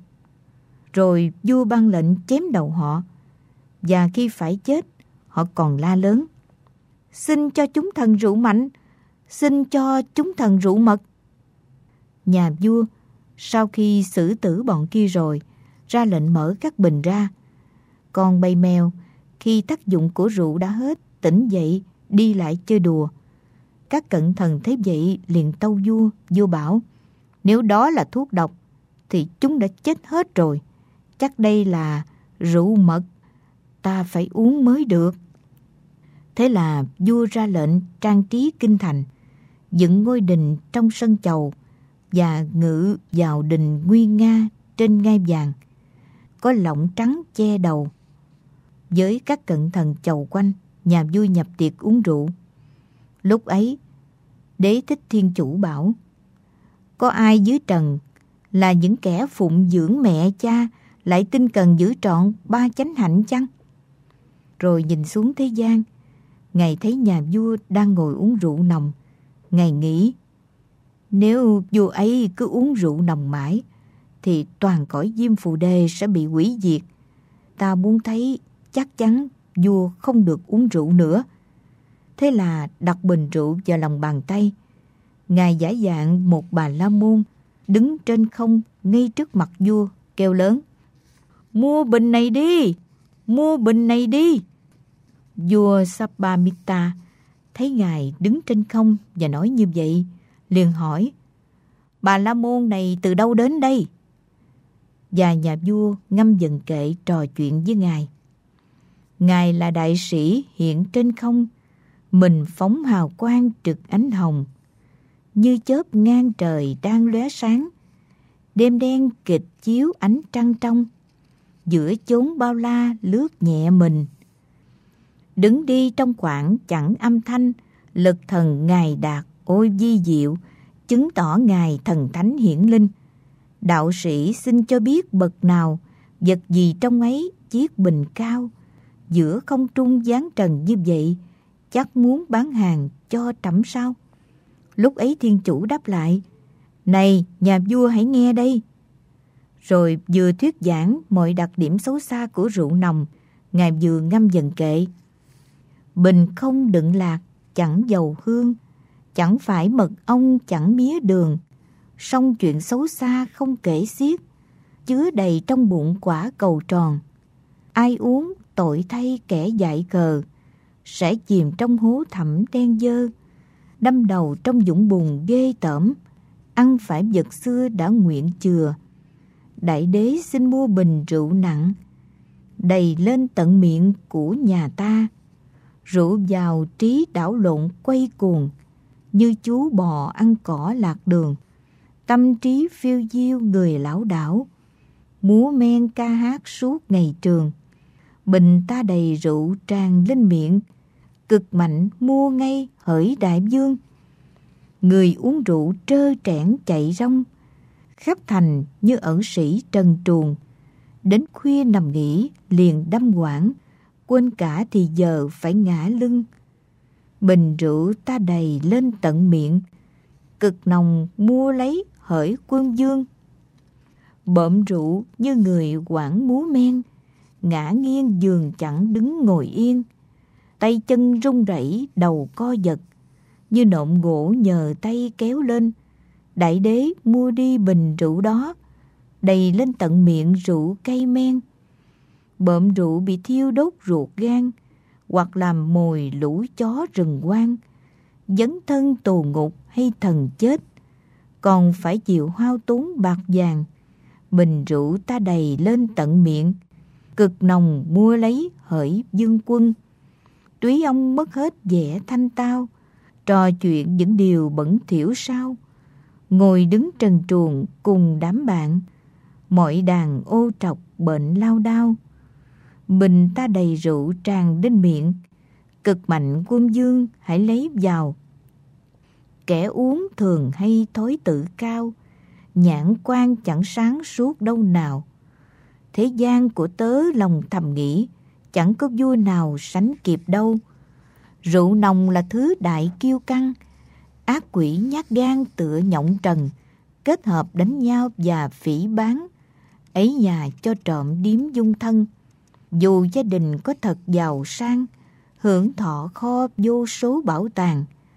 Rồi vua ban lệnh chém đầu họ. Và khi phải chết, họ còn la lớn, xin cho chúng thần rượu mạnh, xin cho chúng thần rượu mật. Nhà vua sau khi xử tử bọn kia rồi, ra lệnh mở các bình ra. Còn bầy mèo khi tác dụng của rượu đã hết, tỉnh dậy đi lại chơi đùa. Các cận thần thấy vậy liền tâu vua. Vua bảo, nếu đó là thuốc độc thì chúng đã chết hết rồi. Chắc đây là rượu mật, ta phải uống mới được. Thế là vua ra lệnh trang trí kinh thành, dựng ngôi đình trong sân chầu và ngự vào đình nguy nga trên ngai vàng, có lọng trắng che đầu. Với các cận thần chầu quanh, nhà vua nhập tiệc uống rượu. Lúc ấy, Đế Thích Thiên Chủ bảo, có ai dưới trần là những kẻ phụng dưỡng mẹ cha lại tinh cần giữ trọn 3 chánh hạnh chăng? Rồi nhìn xuống thế gian, Ngài thấy nhà vua đang ngồi uống rượu nồng. Ngài nghĩ, nếu vua ấy cứ uống rượu nồng mãi thì toàn cõi Diêm Phù Đề sẽ bị hủy diệt. Ta muốn thấy chắc chắn vua không được uống rượu nữa. Thế là đặt bình rượu vào lòng bàn tay. Ngài giả dạng một Bà La Môn đứng trên không ngay trước mặt vua, kêu lớn, mua bình này đi, mua bình này đi. Vua Sappamita thấy Ngài đứng trên không và nói như vậy, liền hỏi, Bà La Môn này từ đâu đến đây? Và nhà vua ngâm dần kệ trò chuyện với Ngài. Ngài là đại sĩ hiện trên không, mình phóng hào quang trực ánh hồng, như chớp ngang trời đang lóe sáng, đêm đen kịch chiếu ánh trăng trong, giữa chốn bao la lướt nhẹ mình. Đứng đi trong khoảng chẳng âm thanh, lực thần Ngài đạt ôi vi diệu, chứng tỏ Ngài thần thánh hiển linh. Đạo sĩ xin cho biết bậc nào, vật gì trong ấy chiếc bình cao, giữa không trung giáng trần như vậy, chắc muốn bán hàng cho trẫm sao? Lúc ấy Thiên Chủ đáp lại, này nhà vua hãy nghe đây. Rồi vừa thuyết giảng mọi đặc điểm xấu xa của rượu nồng, Ngài vừa ngâm dần kệ. Bình không đựng lạc, chẳng dầu hương, chẳng phải mật ong, chẳng mía đường, song chuyện xấu xa không kể xiết, chứa đầy trong bụng quả cầu tròn. Ai uống tội thay kẻ dại khờ, sẽ chìm trong hố thẳm đen dơ, đâm đầu trong vũng bùn ghê tởm, ăn phải vật xưa đã nguyện chừa. Đại đế xin mua bình rượu nặng, đầy lên tận miệng của nhà ta. Rượu vào trí đảo lộn quay cuồng, như chú bò ăn cỏ lạc đường. Tâm trí phiêu diêu người lão đảo, múa men ca hát suốt ngày trường. Bình ta đầy rượu tràn lên miệng, cực mạnh mua ngay hỡi đại vương. Người uống rượu trơ trẽn chạy rong, khắp thành như ẩn sĩ trần truồng. Đến khuya nằm nghỉ liền đâm quảng, quên cả thì giờ phải ngã lưng. Bình rượu ta đầy lên tận miệng, cực nồng mua lấy hỡi quân vương. Bợm rượu như người quảng múa men, ngã nghiêng giường chẳng đứng ngồi yên. Tay chân run rẩy đầu co giật, như nộm gỗ nhờ tay kéo lên. Đại đế mua đi bình rượu đó, đầy lên tận miệng rượu cay men. Bợm rượu bị thiêu đốt ruột gan, hoặc làm mồi lũ chó rừng hoang, dấn thân tù ngục hay thần chết, còn phải chịu hao tốn bạc vàng. Bình rượu ta đầy lên tận miệng, cực nồng mua lấy hỡi vương quân. Túy ông mất hết vẻ thanh tao, trò chuyện những điều bẩn thỉu sao. Ngồi đứng trần truồng cùng đám bạn, mọi đàn ô trọc bệnh lao đao. Bình ta đầy rượu tràn đến miệng, cực mạnh quân vương hãy lấy vào. Kẻ uống thường hay thói tự cao, nhãn quan chẳng sáng suốt đâu nào. Thế gian của tớ lòng thầm nghĩ, chẳng có vua nào sánh kịp đâu. Rượu nồng là thứ đại kiêu căng, ác quỷ nhát gan tựa nhộng trần, kết hợp đánh nhau và phỉ báng, ấy nhà cho trộm điếm dung thân. Dù gia đình có thật giàu sang, hưởng thọ kho vô số bảo tàng,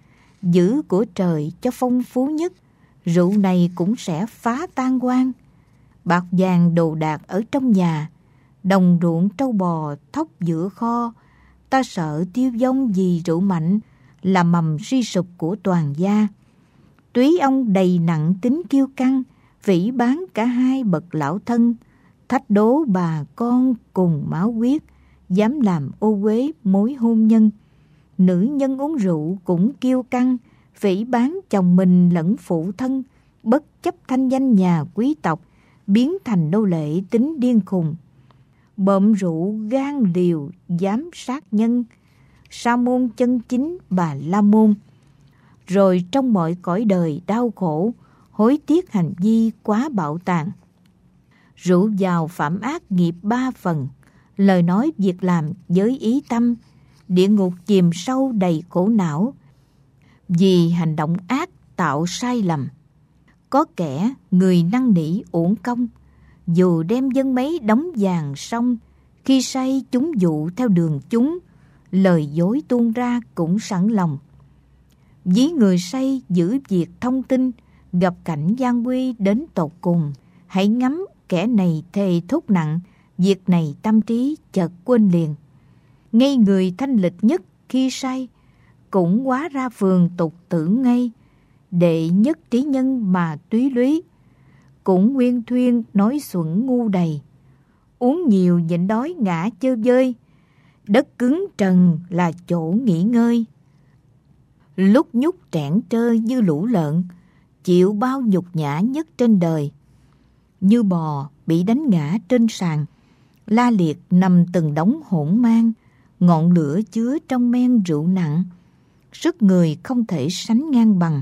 giữ của trời cho phong phú nhất, rượu này cũng sẽ phá tan quan. Bạc vàng đồ đạc ở trong nhà, đồng ruộng trâu bò thóc giữa kho, ta sợ tiêu vong vì rượu mạnh là mầm suy sụp của toàn gia. Túy ông đầy nặng tính kiêu căng, vĩ bán cả hai bậc lão thân, thách đố bà con cùng máu huyết, dám làm ô uế mối hôn nhân. Nữ nhân uống rượu cũng kiêu căng, vĩ bán chồng mình lẫn phụ thân, bất chấp thanh danh nhà quý tộc, biến thành nô lệ tính điên khùng. Bợm rượu gan liều dám sát nhân, sa môn chân chính Bà La Môn. Rồi trong mọi cõi đời đau khổ, hối tiếc hành vi quá bạo tàn. Rượu vào phạm ác nghiệp 3 phần, lời nói việc làm với ý tâm, địa ngục chìm sâu đầy khổ não, vì hành động ác tạo sai lầm. Có kẻ người năn nỉ uổng công, dù đem dân mấy đóng vàng xong, khi say chúng dụ theo đường chúng, lời dối tuôn ra cũng sẵn lòng. Ví người say giữ việc thông tin, gặp cảnh gian nguy đến tột cùng, hãy ngắm kẻ này thề thốt nặng, việc này tâm trí chợt quên liền. Ngay người thanh lịch nhất khi say, cũng hóa ra phường tục tử ngay, đệ nhất trí nhân mà túy lúy, cũng nguyên thuyên nói xuẩn ngu đầy. Uống nhiều nhịn đói ngã chơ vơi, đất cứng trần là chỗ nghỉ ngơi. Lúc nhúc trẻn trơ như lũ lợn, chịu bao nhục nhã nhất trên đời. Như bò bị đánh ngã trên sàn, la liệt nằm từng đống hỗn mang, ngọn lửa chứa trong men rượu nặng, sức người không thể sánh ngang bằng.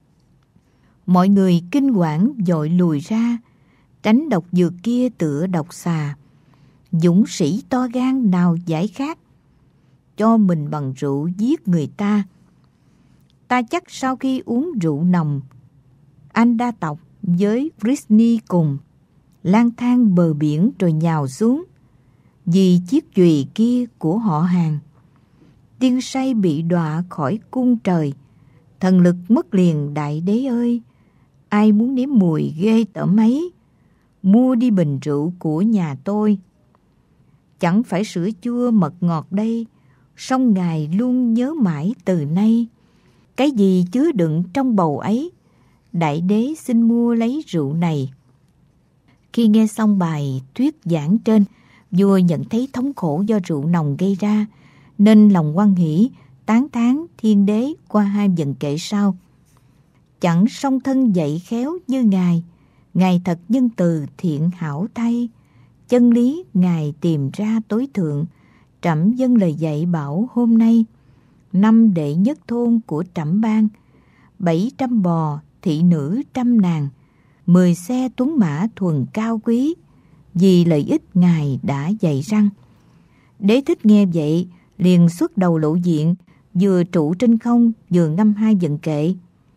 Mọi người kinh hoảng vội lùi ra, tránh độc dược kia tựa độc xà. Dũng sĩ to gan nào giải khát, cho mình bằng rượu giết người ta. Ta chắc sau khi uống rượu nồng, anh đa tộc với Britney cùng lang thang bờ biển rồi nhào xuống, vì chiếc chùy kia của họ Hàng. Tiên say bị đọa khỏi cung trời, thần lực mất liền đại đế ơi. Ai muốn nếm mùi ghê tởm ấy, mua đi bình rượu của nhà tôi. Chẳng phải sữa chua mật ngọt đây, song ngài luôn nhớ mãi từ nay. Cái gì chứa đựng trong bầu ấy, đại đế xin mua lấy rượu này. Khi nghe xong bài thuyết giảng trên, vua nhận thấy thống khổ do rượu nồng gây ra, nên lòng hoan hỷ tán thán thiên đế qua 2 vần kệ sau. Chẳng song thân dạy khéo như ngài thật nhân từ thiện hảo thay. Chân lý ngài tìm ra tối thượng, trẫm dâng lời dạy bảo hôm nay. 5 đệ nhất thôn của trẫm ban, 700 bò thị nữ 100 nàng, 10 xe tuấn mã thuần cao quý, vì lợi ích ngài đã dạy răng. Đế thích nghe vậy, liền xuất đầu lộ diện, vừa trụ trên không vừa ngâm 2 vần kệ.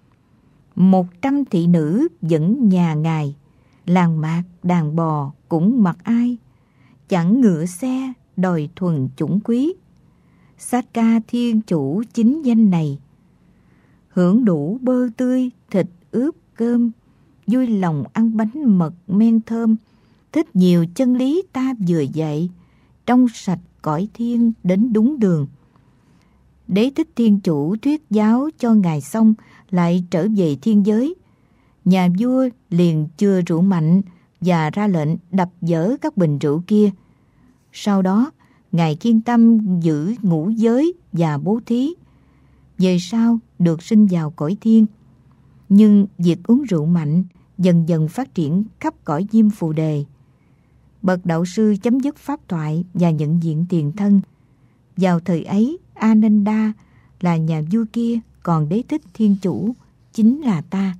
100 thị nữ dẫn nhà ngài, làng mạc đàn bò cũng mặc ai, chẳng ngựa xe đòi thuần chủng quý. Sát ca thiên chủ chính danh này, hưởng đủ bơ tươi thịt ướp cơm, vui lòng ăn bánh mật men thơm. Thích nhiều chân lý ta vừa dạy, trong sạch cõi thiên đến đúng đường. Đế thích thiên chủ thuyết giáo cho ngài xong, lại trở về thiên giới. Nhà vua liền chừa rượu mạnh và ra lệnh đập dỡ các bình rượu kia. Sau đó, ngài kiên tâm giữ ngũ giới và bố thí. Về sau được sinh vào cõi thiên. Nhưng việc uống rượu mạnh dần dần phát triển khắp cõi Diêm Phù Đề. Bậc đạo sư chấm dứt pháp thoại và nhận diện tiền thân. Vào thời ấy, Ananda là nhà vua kia, còn đế thích thiên chủ chính là ta.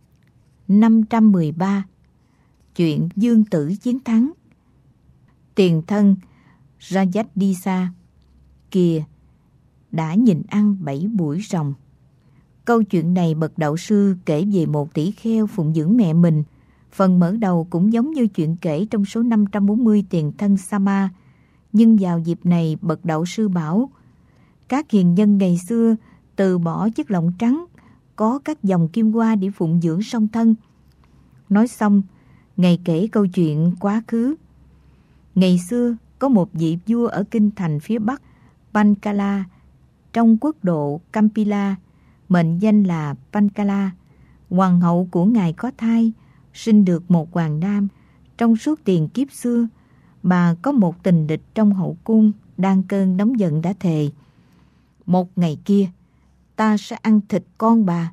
513. Chuyện Dương Tử chiến thắng. Tiền thân Rajadisa kìa đã nhìn ăn 7 buổi rồng. Câu chuyện này bậc đạo sư kể về một tỷ kheo phụng dưỡng mẹ mình. Phần mở đầu cũng giống như chuyện kể trong số 540 tiền thân Sama. Nhưng vào dịp này bậc đạo sư bảo, các hiền nhân ngày xưa từ bỏ chiếc lọng trắng có các dòng kim hoa để phụng dưỡng song thân. Nói xong, Ngài kể câu chuyện quá khứ. Ngày xưa, có một vị vua ở kinh thành phía bắc Pancala, trong quốc độ Campila, mệnh danh là Pancala. Hoàng hậu của ngài có thai, sinh được một hoàng nam. Trong suốt tiền kiếp xưa, bà có một tình địch trong hậu cung, đang cơn nóng giận đã thề: một ngày kia, ta sẽ ăn thịt con bà.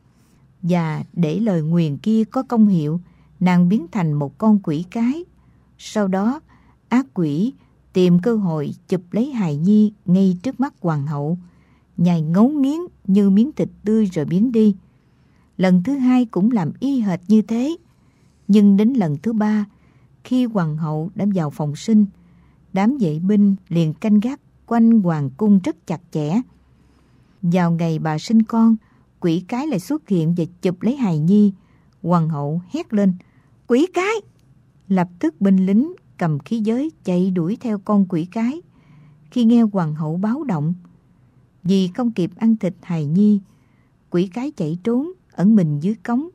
Và để lời nguyền kia có công hiệu, nàng biến thành một con quỷ cái. Sau đó, ác quỷ tìm cơ hội chụp lấy hài nhi ngay trước mắt hoàng hậu, nhai ngấu nghiến như miếng thịt tươi rồi biến đi. Lần thứ hai cũng làm y hệt như thế. Nhưng đến lần thứ ba, khi hoàng hậu đã vào phòng sinh, đám vệ binh liền canh gác quanh hoàng cung rất chặt chẽ. Vào ngày bà sinh con, quỷ cái lại xuất hiện và chụp lấy hài nhi. Hoàng hậu hét lên: quỷ cái! Lập tức binh lính cầm khí giới chạy đuổi theo con quỷ cái. Khi nghe hoàng hậu báo động, vì không kịp ăn thịt hài nhi, quỷ cái chạy trốn ẩn mình dưới cống.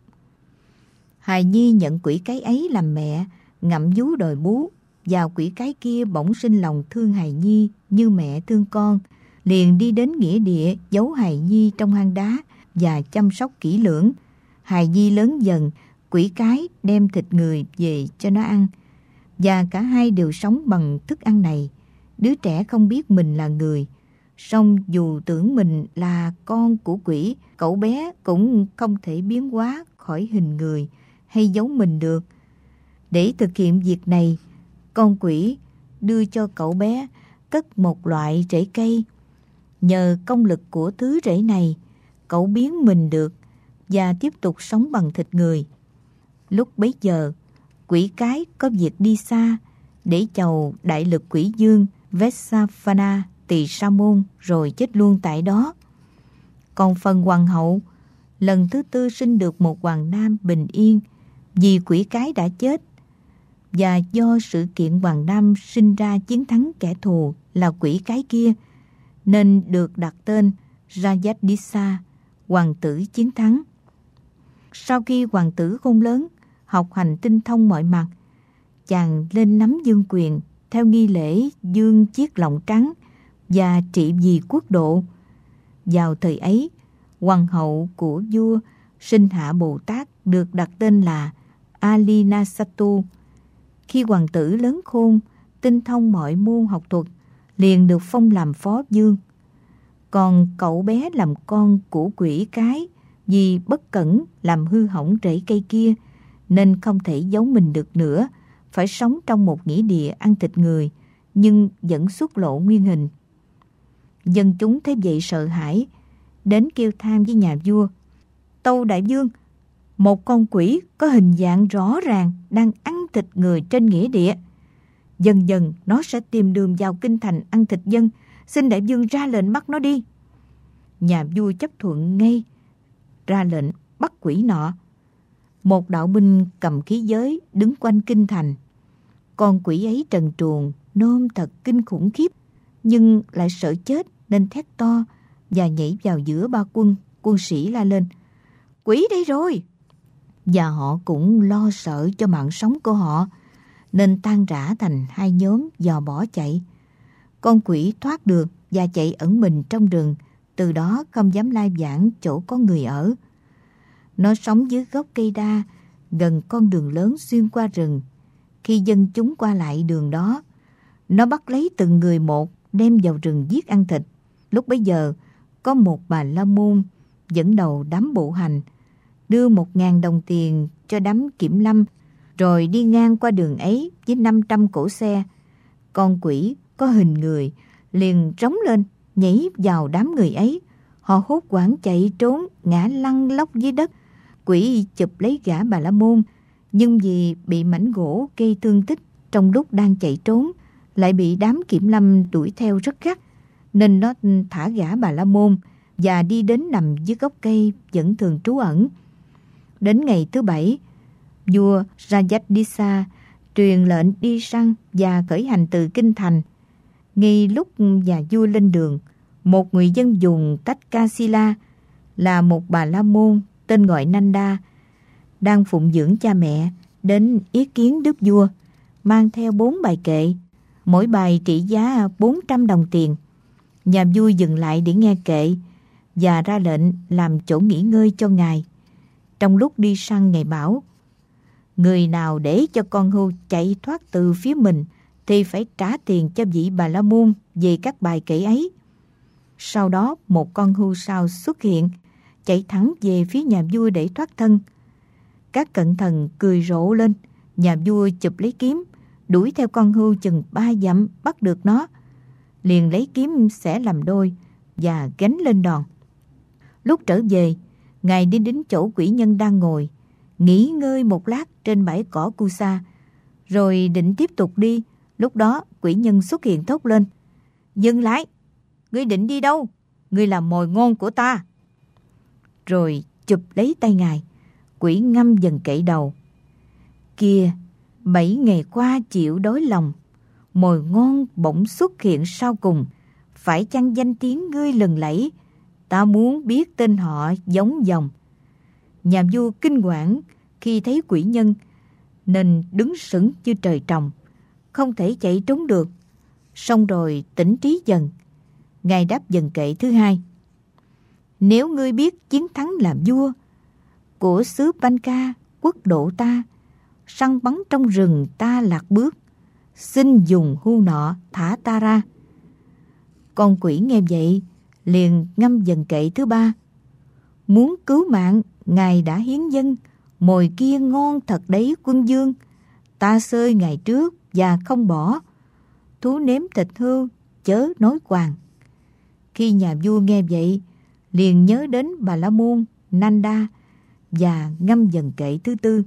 Hài nhi nhận quỷ cái ấy làm mẹ, ngậm vú đòi bú, và quỷ cái kia bỗng sinh lòng thương hài nhi như mẹ thương con, liền đi đến nghĩa địa giấu hài nhi trong hang đá và chăm sóc kỹ lưỡng. Hài nhi lớn dần, quỷ cái đem thịt người về cho nó ăn, và cả hai đều sống bằng thức ăn này. Đứa trẻ không biết mình là người, song dù tưởng mình là con của quỷ, cậu bé cũng không thể biến hóa khỏi hình người hay giấu mình được. Để thực hiện việc này, con quỷ đưa cho cậu bé cất một loại rễ cây. Nhờ công lực của thứ rễ này, cậu biến mình được và tiếp tục sống bằng thịt người. Lúc bấy giờ, quỷ cái có việc đi xa để chầu đại lực quỷ dương Vessapana Tỳ Sa Môn rồi chết luôn tại đó. Còn phần hoàng hậu, lần thứ tư sinh được một hoàng nam bình yên vì quỷ cái đã chết. Và do sự kiện hoàng nam sinh ra chiến thắng kẻ thù là quỷ cái kia, nên được đặt tên Rajadisa, hoàng tử chiến thắng. Sau khi hoàng tử khôn lớn, học hành tinh thông mọi mặt, chàng lên nắm vương quyền theo nghi lễ dương chiếc lọng trắng và trị vì quốc độ. Vào thời ấy, hoàng hậu của vua Sinh Hạ Bồ Tát được đặt tên là Alinasatu. Khi hoàng tử lớn khôn, tinh thông mọi môn học thuật, liền được phong làm phó vương. Còn cậu bé làm con của quỷ cái, vì bất cẩn làm hư hỏng rễ cây kia, nên không thể giấu mình được nữa, phải sống trong một nghĩa địa ăn thịt người, nhưng vẫn xuất lộ nguyên hình. Dân chúng thấy vậy sợ hãi, đến kêu than với nhà vua: tâu đại vương, một con quỷ có hình dạng rõ ràng đang ăn thịt người trên nghĩa địa. Dần dần nó sẽ tìm đường vào kinh thành ăn thịt dân, xin đại vương ra lệnh bắt nó đi. Nhà vua chấp thuận ngay, ra lệnh bắt quỷ nọ. Một đạo binh cầm khí giới đứng quanh kinh thành. Con quỷ ấy trần truồng, nôm thật kinh khủng khiếp, nhưng lại sợ chết nên thét to và nhảy vào giữa ba quân. Quân sĩ la lên: quỷ đây rồi! Và họ cũng lo sợ cho mạng sống của họ, nên tan rã thành hai nhóm dò bỏ chạy. Con quỷ thoát được và chạy ẩn mình trong rừng, từ đó không dám lai vãng chỗ có người ở. Nó sống dưới gốc cây đa, gần con đường lớn xuyên qua rừng. Khi dân chúng qua lại đường đó, nó bắt lấy từng người một, đem vào rừng giết ăn thịt. Lúc bấy giờ, có một bà la môn dẫn đầu đám bộ hành, đưa 1.000 đồng tiền cho đám kiểm lâm, rồi đi ngang qua đường ấy với 500 cỗ xe. Con quỷ có hình người liền rống lên, nhảy vào đám người ấy. Họ hốt hoảng chạy trốn, ngã lăn lóc dưới đất. Quỷ chụp lấy gã bà la môn, nhưng vì bị mảnh gỗ gây thương tích trong lúc đang chạy trốn, lại bị đám kiểm lâm đuổi theo rất gắt, nên nó thả gã bà la môn và đi đến nằm dưới gốc cây vẫn thường trú ẩn. Đến ngày thứ 7, vua Rajadisa truyền lệnh đi săn và khởi hành từ kinh thành. Ngay lúc nhà vua lên đường, một người dân vùng Takasila là một bà la môn tên gọi Nanda, đang phụng dưỡng cha mẹ, đến ý kiến đức vua, mang theo 4 bài kệ, mỗi bài trị giá 400 đồng tiền. Nhà vua dừng lại để nghe kệ và ra lệnh làm chỗ nghỉ ngơi cho ngài. Trong lúc đi săn, ngài bảo: người nào để cho con hươu chạy thoát từ phía mình thì phải trả tiền cho vị bà la môn về các bài kệ ấy. Sau đó một con hươu sao xuất hiện, chạy thẳng về phía nhà vua để thoát thân. Các cận thần cười rộ lên. Nhà vua chụp lấy kiếm, đuổi theo con hươu chừng 3 dặm, bắt được nó, liền lấy kiếm xẻ làm đôi và gánh lên đòn. Lúc trở về, ngài đi đến chỗ quỷ nhân đang ngồi, nghỉ ngơi một lát trên bãi cỏ Kusa, rồi định tiếp tục đi. Lúc đó quỷ nhân xuất hiện thốt lên: dừng lại, ngươi định đi đâu? Ngươi là mồi ngon của ta. Rồi chụp lấy tay ngài. Quỷ ngâm dần cậy đầu: kìa, 7 ngày qua chịu đói lòng, mồi ngon bỗng xuất hiện sau cùng. Phải chăng danh tiếng ngươi lừng lẫy? Ta muốn biết tên họ giống dòng. Nhà vua kinh hoảng khi thấy quỷ nhân, nên đứng sững như trời trồng, không thể chạy trốn được. Xong rồi tỉnh trí dần, ngài đáp dần kệ thứ hai: nếu ngươi biết chiến thắng làm vua của xứ Panca, quốc độ ta, săn bắn trong rừng ta lạc bước, xin dùng hươu nọ thả ta ra. Con quỷ nghe vậy liền ngâm dần kệ thứ ba: muốn cứu mạng, ngài đã hiến dâng, mồi kia ngon thật đấy quân vương, ta xơi ngài trước và không bỏ, thú nếm thịt hươu chớ nói quàng. Khi nhà vua nghe vậy, liền nhớ đến bà la môn Nanda và ngâm dần kệ thứ tư: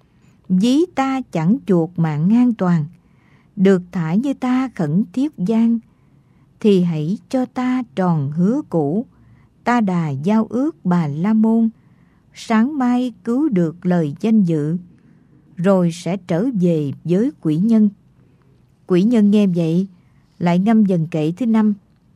ví ta chẳng chuột mạng an toàn, được thả như ta khẩn thiết gian, thì hãy cho ta tròn hứa cũ, ta đà giao ước bà la môn, sáng mai cứu được lời danh dự, rồi sẽ trở về với quỷ nhân. Quỷ nhân nghe vậy lại ngâm dần kệ thứ năm: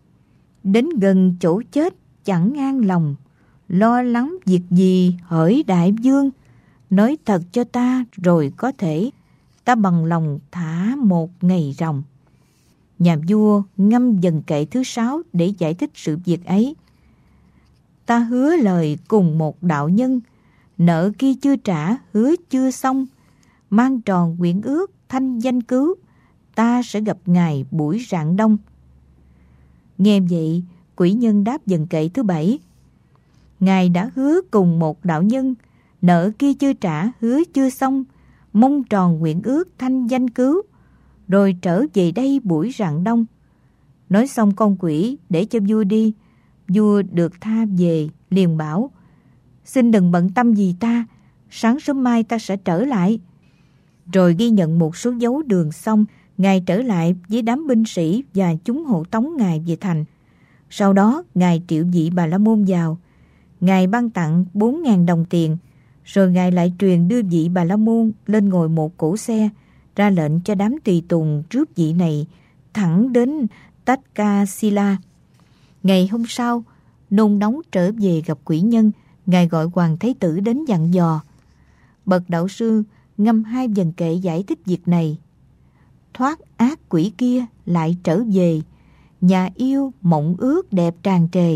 đến gần chỗ chết chẳng an lòng, lo lắng việc gì hỡi đại vương, nói thật cho ta rồi có thể, ta bằng lòng thả một ngày ròng. Nhà vua ngâm dần kệ thứ 6 để giải thích sự việc ấy: ta hứa lời cùng một đạo nhân, nợ kia chưa trả, hứa chưa xong, mang tròn nguyện ước thanh danh cứu, ta sẽ gặp ngài buổi rạng đông. Nghe vậy, quỷ nhân đáp dần kệ thứ 7: ngài đã hứa cùng một đạo nhân, nợ kia chưa trả, hứa chưa xong, mong tròn nguyện ước thanh danh cứu, rồi trở về đây buổi rạng đông. Nói xong con quỷ để cho vua đi. Vua được tha về liền bảo: xin đừng bận tâm gì ta, sáng sớm mai ta sẽ trở lại. Rồi ghi nhận một số dấu đường xong, ngài trở lại với đám binh sĩ và chúng hộ tống ngài về thành. Sau đó ngài triệu vị bà la môn vào, ngài ban tặng 4.000 đồng tiền, rồi ngài lại truyền đưa vị bà la môn lên ngồi một cỗ xe, ra lệnh cho đám tùy tùng rước vị này thẳng đến Takasila. Ngày hôm sau, nôn nóng trở về gặp quỷ nhân, ngài gọi hoàng thái tử đến dặn dò. Bậc đạo sư ngâm 2 dần kệ giải thích việc này: thoát ác quỷ kia lại trở về, nhà yêu mộng ước đẹp tràn trề,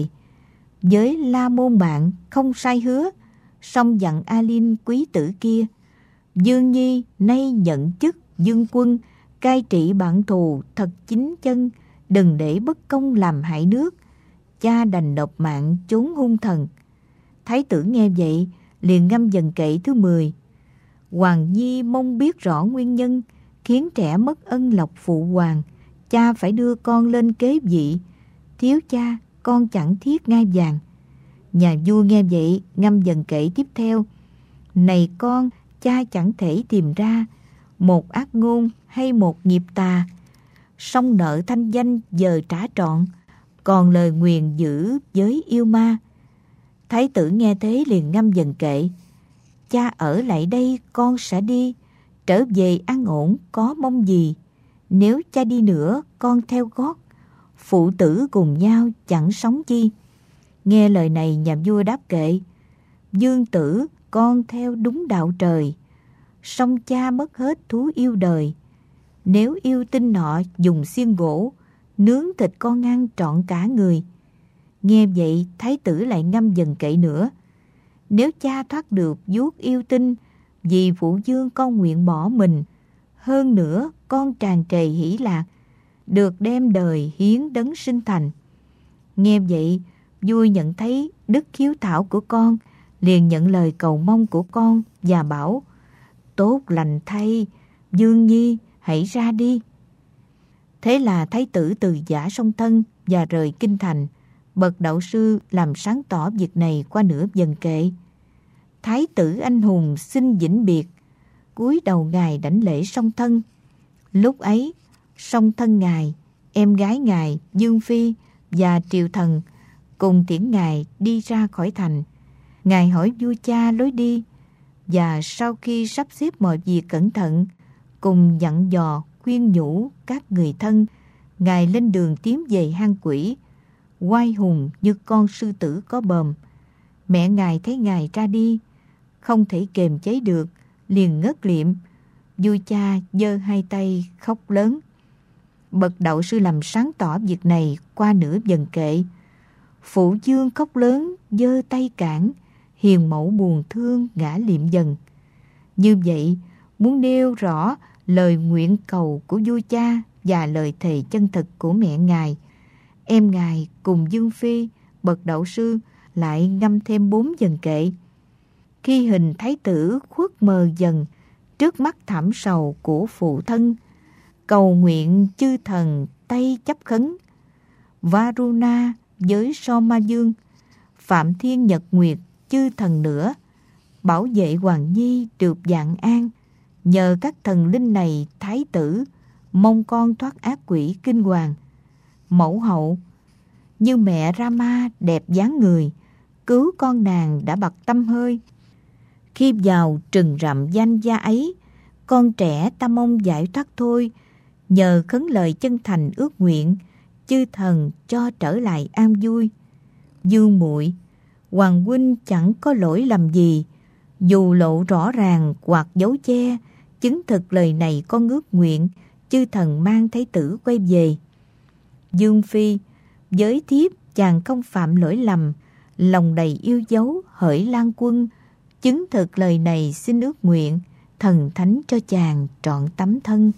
với la môn bạn không sai hứa, song dặn A Linh quý tử kia, Dương Nhi nay nhận chức dương quân, cai trị bạn thù thật chính chân, đừng để bất công làm hại nước, cha đành nộp mạng trốn hung thần. Thái tử nghe vậy liền ngâm dần kệ thứ 10: hoàng nhi mong biết rõ nguyên nhân, khiến trẻ mất ân lộc phụ hoàng, cha phải đưa con lên kế vị, thiếu cha con chẳng thiết ngai vàng. Nhà vua nghe vậy ngâm dần kệ tiếp theo: này con, cha chẳng thể tìm ra một ác ngôn hay một nghiệp tà, song nợ thanh danh giờ trả trọn, còn lời nguyền giữ với yêu ma. Thái tử nghe thế liền ngâm dần kệ: cha ở lại đây con sẽ đi, trở về an ổn có mong gì, nếu cha đi nữa con theo gót, phụ tử cùng nhau chẳng sống chi. Nghe lời này, nhà vua đáp kệ: Dương tử, con theo đúng đạo trời, song cha mất hết thú yêu đời. Nếu yêu tinh nọ dùng xiên gỗ, nướng thịt con ăn trọn cả người. Nghe vậy, thái tử lại ngâm dần kệ nữa: Nếu cha thoát được vuốt yêu tinh, vì phụ vương con nguyện bỏ mình. Hơn nữa con tràn trề hỷ lạc, được đem đời hiến đấng sinh thành. Nghe vậy, vua nhận thấy đức hiếu thảo của con, liền nhận lời cầu mong của con và bảo: Tốt lành thay, Dương nhi hãy ra đi. Thế là thái tử từ giã song thân và rời kinh thành. Bậc đạo sư làm sáng tỏ việc này qua nửa vần kệ: Thái tử anh hùng xin vĩnh biệt, cúi đầu ngài đảnh lễ song thân. Lúc ấy, song thân ngài, em gái ngài Dương Phi và triều thần cùng tiễn ngài đi ra khỏi thành. Ngài hỏi vua cha lối đi, và sau khi sắp xếp mọi việc cẩn thận, cùng dặn dò khuyên nhủ các người thân, ngài lên đường tiến về hang quỷ, oai hùng như con sư tử có bờm. Mẹ ngài thấy ngài ra đi, không thể kềm chế được, liền ngất liệm. Vua cha giơ hai tay khóc lớn. Bậc đạo sư làm sáng tỏ việc này qua nửa vần kệ: Phụ vương khóc lớn giơ tay cản, hiền mẫu buồn thương ngã liệm dần. Như vậy muốn nêu rõ lời nguyện cầu của vua cha và lời thề chân thực của mẹ ngài. Em ngài cùng Dương Phi, bậc đạo sư lại ngâm thêm 4 vần kệ. Khi hình thái tử khuất mờ dần trước mắt thảm sầu của phụ thân, cầu nguyện chư thần tay chấp khấn. Varuna với Soma Dương, Phạm Thiên Nhật Nguyệt chư thần nữa, bảo vệ hoàng nhi được vạn an. Nhờ các thần linh này, thái tử mong con thoát ác quỷ kinh hoàng. Mẫu hậu như mẹ Rama đẹp dáng người, cứu con nàng đã bặt tâm hơi. Khi vào trừng rậm danh gia ấy, con trẻ ta mong giải thoát thôi. Nhờ khấn lời chân thành ước nguyện, chư thần cho trở lại an vui. Dương muội, hoàng huynh chẳng có lỗi lầm gì, dù lộ rõ ràng hoặc giấu che, chứng thực lời này con ước nguyện, chư thần mang thái tử quay về. Dương Phi, với thiếp chàng không phạm lỗi lầm, lòng đầy yêu dấu hỡi Lan Quân, chứng thực lời này xin ước nguyện, thần thánh cho chàng trọn tấm thân.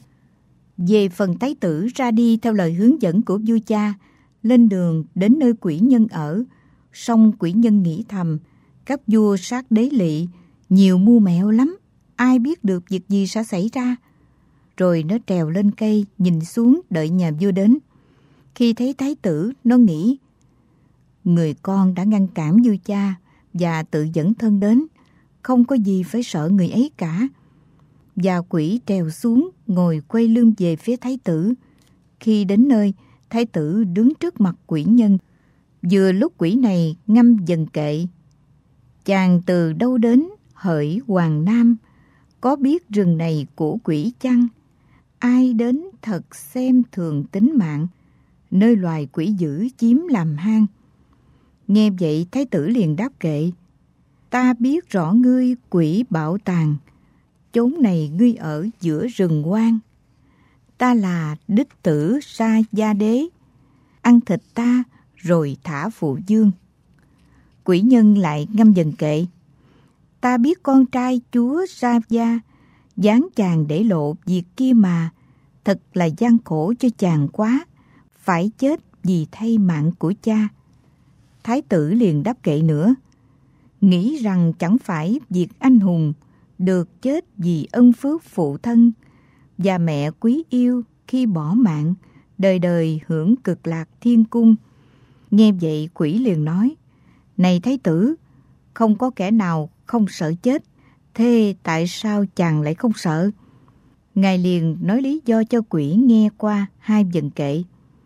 Về phần thái tử ra đi theo lời hướng dẫn của vua cha, lên đường đến nơi quỷ nhân ở. Song quỷ nhân nghĩ thầm, các vua sát đế lỵ nhiều mưu mẹo lắm, ai biết được việc gì sẽ xảy ra. Rồi nó trèo lên cây nhìn xuống đợi nhà vua đến. Khi thấy thái tử, nó nghĩ, người con đã ngăn cản vua cha và tự dẫn thân đến, không có gì phải sợ người ấy cả. Và quỷ trèo xuống ngồi quay lưng về phía thái tử. Khi đến nơi, thái tử đứng trước mặt quỷ nhân. Vừa lúc quỷ này ngâm vần kệ: Chàng từ đâu đến hỡi Hoàng Nam, có biết rừng này của quỷ chăng? Ai đến thật xem thường tính mạng, nơi loài quỷ dữ chiếm làm hang. Nghe vậy thái tử liền đáp kệ: Ta biết rõ ngươi quỷ bảo tàng, chốn này ngươi ở giữa rừng hoang. Ta là đích tử Sa Gia Đế, ăn thịt ta rồi thả phụ vương. Quỷ nhân lại ngâm vần kệ: Ta biết con trai chúa Sa Gia, giáng chàng để lộ việc kia mà, thật là gian khổ cho chàng quá, phải chết vì thay mạng của cha. Thái tử liền đáp kệ nữa: Nghĩ rằng chẳng phải việc anh hùng được chết vì ân phước phụ thân và mẹ quý yêu khi bỏ mạng, đời đời hưởng cực lạc thiên cung. Nghe vậy quỷ liền nói: Này thái tử, không có kẻ nào không sợ chết, thế tại sao chàng lại không sợ? Ngài liền nói lý do cho quỷ nghe qua 2 vần kệ: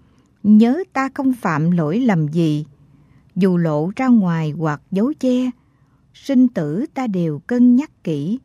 Nhớ ta không phạm lỗi lầm gì, dù lộ ra ngoài hoặc giấu che, sinh tử ta đều cân nhắc kỹ.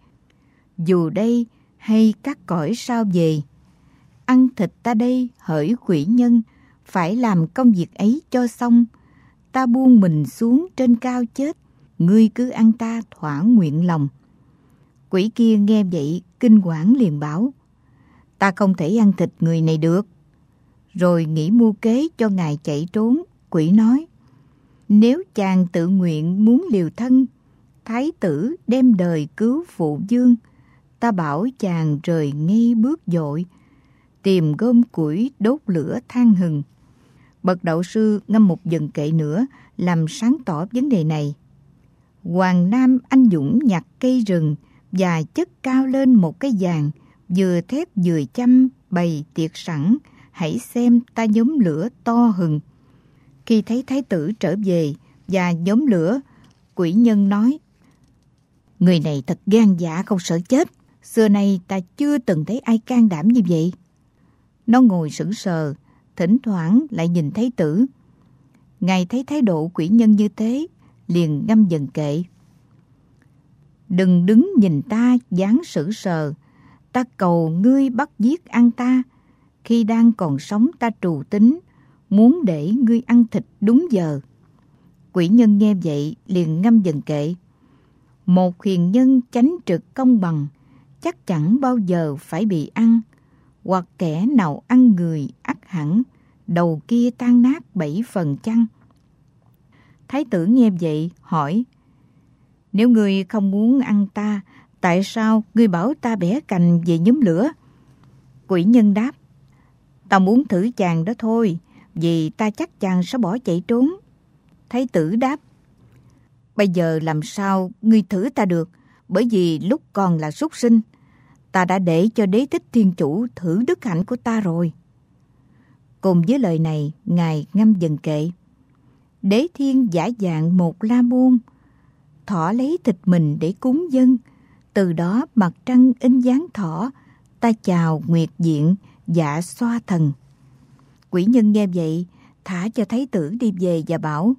Dù đây hay các cõi sao về, ăn thịt ta đây hỡi quỷ nhân, phải làm công việc ấy cho xong, ta buông mình xuống trên cao chết, ngươi cứ ăn ta thỏa nguyện lòng. Quỷ kia nghe vậy kinh hoảng liền bảo, ta không thể ăn thịt người này được. Rồi nghĩ mưu kế cho ngài chạy trốn. Quỷ nói, nếu chàng tự nguyện muốn liều thân, thái tử đem đời cứu phụ vương, ta bảo chàng rời ngay bước dội, tìm gom củi đốt lửa than hừng. Bậc đạo sư ngâm một dần kệ nữa làm sáng tỏ vấn đề này. Hoàng Nam anh dũng nhặt cây rừng và chất cao lên một cái giàn, vừa thép vừa chăm bày tiệc sẵn, hãy xem ta nhóm lửa to hừng. Khi thấy thái tử trở về và nhóm lửa, quỷ nhân nói, người này thật gan dạ không sợ chết, xưa nay ta chưa từng thấy ai can đảm như vậy. Nó ngồi sững sờ, thỉnh thoảng lại nhìn thái tử. Ngài thấy thái độ quỷ nhân như thế, liền ngâm dần kệ. Đừng đứng nhìn ta dáng sững sờ, ta cầu ngươi bắt giết ăn ta. Khi đang còn sống ta trù tính, muốn để ngươi ăn thịt đúng giờ. Quỷ nhân nghe vậy liền ngâm dần kệ. Một hiền nhân chánh trực công bằng, chắc chẳng bao giờ phải bị ăn. Hoặc kẻ nào ăn người ắt hẳn, đầu kia tan nát 7 phần chăng. Thái tử nghe vậy hỏi, nếu ngươi không muốn ăn ta, tại sao ngươi bảo ta bẻ cành về nhóm lửa? Quỷ nhân đáp, ta muốn thử chàng đó thôi, vì ta chắc chàng sẽ bỏ chạy trốn. Thái tử đáp, bây giờ làm sao ngươi thử ta được, bởi vì lúc còn là súc sinh, ta đã để cho Đế Thích Thiên Chủ thử đức hạnh của ta rồi. Cùng với lời này, ngài ngâm dần kệ. Đế Thiên giả dạng một la môn, thỏ lấy thịt mình để cúng dân, từ đó mặt trăng in dáng thỏ, ta chào nguyệt diện, dạ xoa thần. Quỷ nhân nghe vậy, thả cho thái tử đi về và bảo,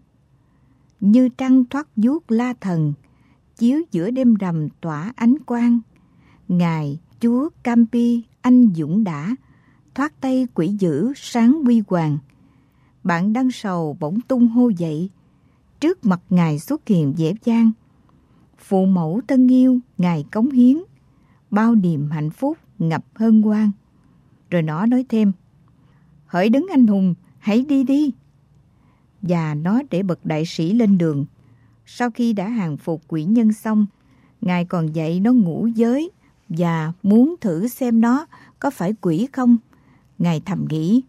như trăng thoát vuốt la thần, chiếu giữa đêm rằm tỏa ánh quang. Ngài chúa Campi anh dũng đã, thoát tay quỷ dữ sáng huy hoàng. Bạn đang sầu bỗng tung hô dậy, trước mặt ngài xuất hiện dễ dàng. Phụ mẫu thân yêu ngài cống hiến, bao niềm hạnh phúc ngập hân hoan. Rồi nó nói thêm, hỡi đấng anh hùng, hãy đi đi. Và nó để bậc đại sĩ lên đường. Sau khi đã hàng phục quỷ nhân xong, ngài còn dạy nó ngũ giới và muốn thử xem nó có phải quỷ không. Ngài thầm nghĩ,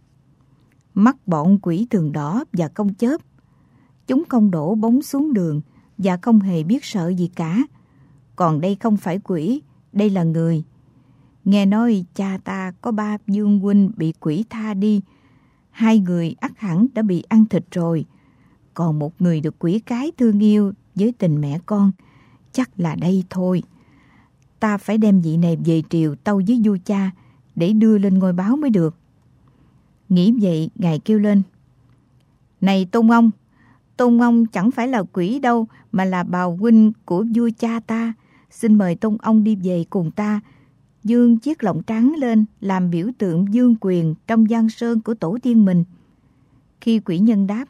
mắt bọn quỷ thường đỏ và không chớp. Chúng không đổ bóng xuống đường và không hề biết sợ gì cả. Còn đây không phải quỷ, đây là người. Nghe nói cha ta có 3 vương huynh bị quỷ tha đi. 2 người ắt hẳn đã bị ăn thịt rồi. Còn một người được quỷ cái thương yêu với tình mẹ con. Chắc là đây thôi. Ta phải đem vị này về triều tâu với vua cha để đưa lên ngôi báo mới được. Nghĩ vậy, ngài kêu lên, này Tôn ông chẳng phải là quỷ đâu, mà là bào huynh của vua cha ta. Xin mời Tôn ông đi về cùng ta, dương chiếc lọng trắng lên làm biểu tượng vương quyền trong giang sơn của tổ tiên mình. Khi quỷ nhân đáp,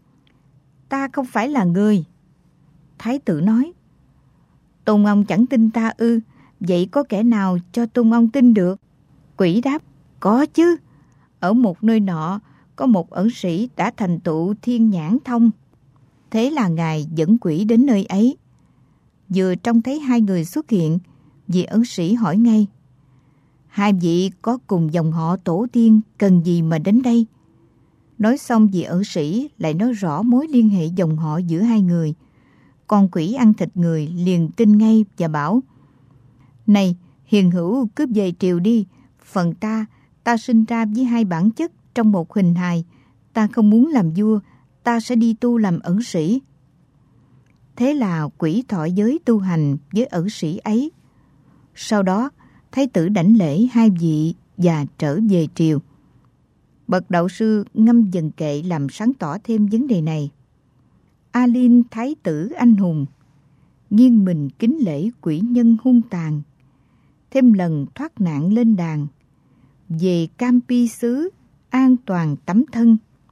ta không phải là người. Thái tử nói, Tôn ông chẳng tin ta ư? Vậy có kẻ nào cho Tôn ông tin được? Quỷ đáp, có chứ. Ở một nơi nọ có một ẩn sĩ đã thành tựu thiên nhãn thông. Thế là ngài dẫn quỷ đến nơi ấy. Vừa trông thấy 2 người xuất hiện, vị ẩn sĩ hỏi ngay, 2 vị có cùng dòng họ tổ tiên, cần gì mà đến đây? Nói xong vị ẩn sĩ lại nói rõ mối liên hệ dòng họ giữa 2 người. Con quỷ ăn thịt người liền tin ngay và bảo, này hiền hữu, cướp về triều đi. Phần ta sinh ra với 2 bản chất trong một hình hài. Ta không muốn làm vua, ta sẽ đi tu làm ẩn sĩ. Thế là quỷ thọ giới tu hành với ẩn sĩ ấy. Sau đó, thái tử đảnh lễ 2 vị và trở về triều. Bậc đạo sư ngâm dần kệ làm sáng tỏ thêm vấn đề này. A Linh thái tử anh hùng, nghiêng mình kính lễ quỷ nhân hung tàn. Thêm lần thoát nạn lên đàn, về Campi xứ an toàn tắm thân.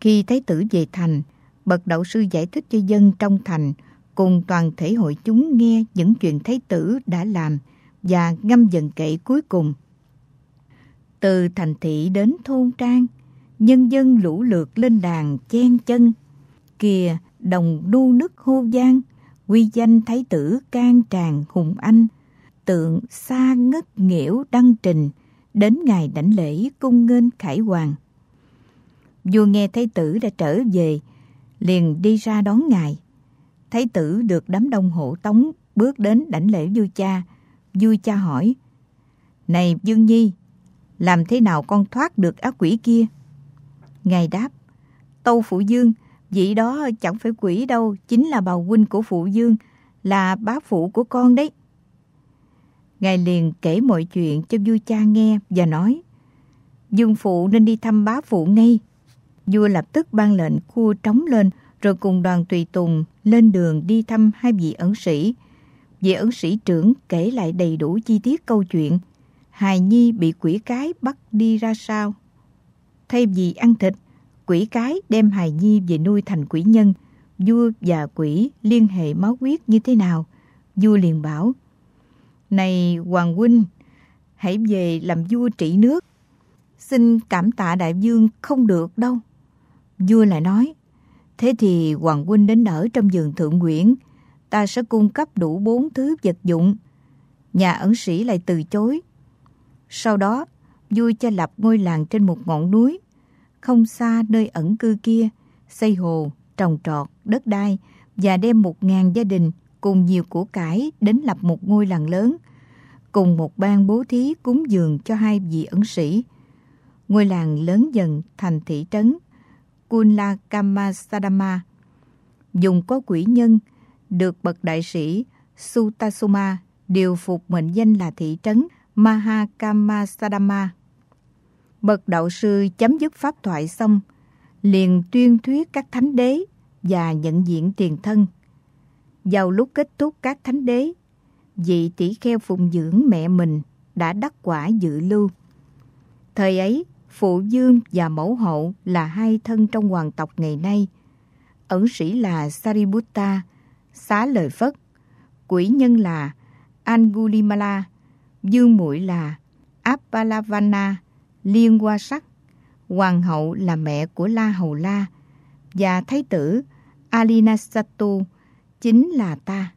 Khi Thái tử về thành, bậc đạo sư giải thích cho dân trong thành cùng toàn thể hội chúng nghe những chuyện Thái tử đã làm và ngâm dần kệ cuối cùng. Từ thành thị đến thôn trang, nhân dân lũ lượt lên đàn chen chân. Kìa đồng nu nức hô vang, quy danh Thái tử can tràn hùng anh. Tượng xa ngất nghĩu đăng trình, đến ngày đảnh lễ cung nghênh khải hoàng. Vua nghe Thái tử đã trở về, liền đi ra đón ngài. Thái tử được đám đông hộ tống bước đến đảnh lễ vua cha. Vua cha hỏi: "Này Dương Nhi, làm thế nào con thoát được ác quỷ kia?" Ngài đáp: "Tâu phụ vương, vị đó chẳng phải quỷ đâu, chính là bào huynh của phụ vương, là bá phụ của con đấy." Ngài liền kể mọi chuyện cho vua cha nghe và nói: "Dương phụ nên đi thăm bá phụ ngay." Vua lập tức ban lệnh khua trống lên, rồi cùng đoàn tùy tùng lên đường đi thăm hai vị ẩn sĩ. Vị ẩn sĩ trưởng kể lại đầy đủ chi tiết câu chuyện hài nhi bị quỷ cái bắt đi ra sao. Thay vì ăn thịt, quỷ cái đem hài nhi về nuôi thành quỷ nhân. Vua và quỷ liên hệ máu huyết như thế nào? Vua liền bảo: "Này hoàng huynh, hãy về làm vua trị nước." "Xin cảm tạ đại vương không được đâu." Vua lại nói: "Thế thì hoàng huynh đến ở trong vườn Thượng Nguyễn, ta sẽ cung cấp đủ 4 thứ vật dụng." Nhà ẩn sĩ lại từ chối. Sau đó, vua cho lập ngôi làng trên một ngọn núi, không xa nơi ẩn cư kia, xây hồ, trồng trọt, đất đai và đem 1000 gia đình cùng nhiều của cải đến lập một ngôi làng lớn, cùng một ban bố thí cúng dường cho hai vị ẩn sĩ. Ngôi làng lớn dần thành thị trấn Kunla Kamasadama. Dùng có quỷ nhân, được bậc đại sĩ Sutasoma điều phục mệnh danh là thị trấn Mahakamasadama. Bậc đạo sư chấm dứt pháp thoại xong, liền tuyên thuyết các thánh đế và nhận diện tiền thân. Vào lúc kết thúc các thánh đế, vị tỷ kheo phụng dưỡng mẹ mình đã đắc quả dự lưu. Thời ấy, phụ vương và mẫu hậu là hai thân trong hoàng tộc ngày nay. Ẩn sĩ là Sariputta, xá lời Phất. Quỷ nhân là Angulimala. Dương muội là Appalavana, Liên Hoa Sắc. Hoàng hậu là mẹ của La Hầu La. Và thái tử Alinasattu chính là ta.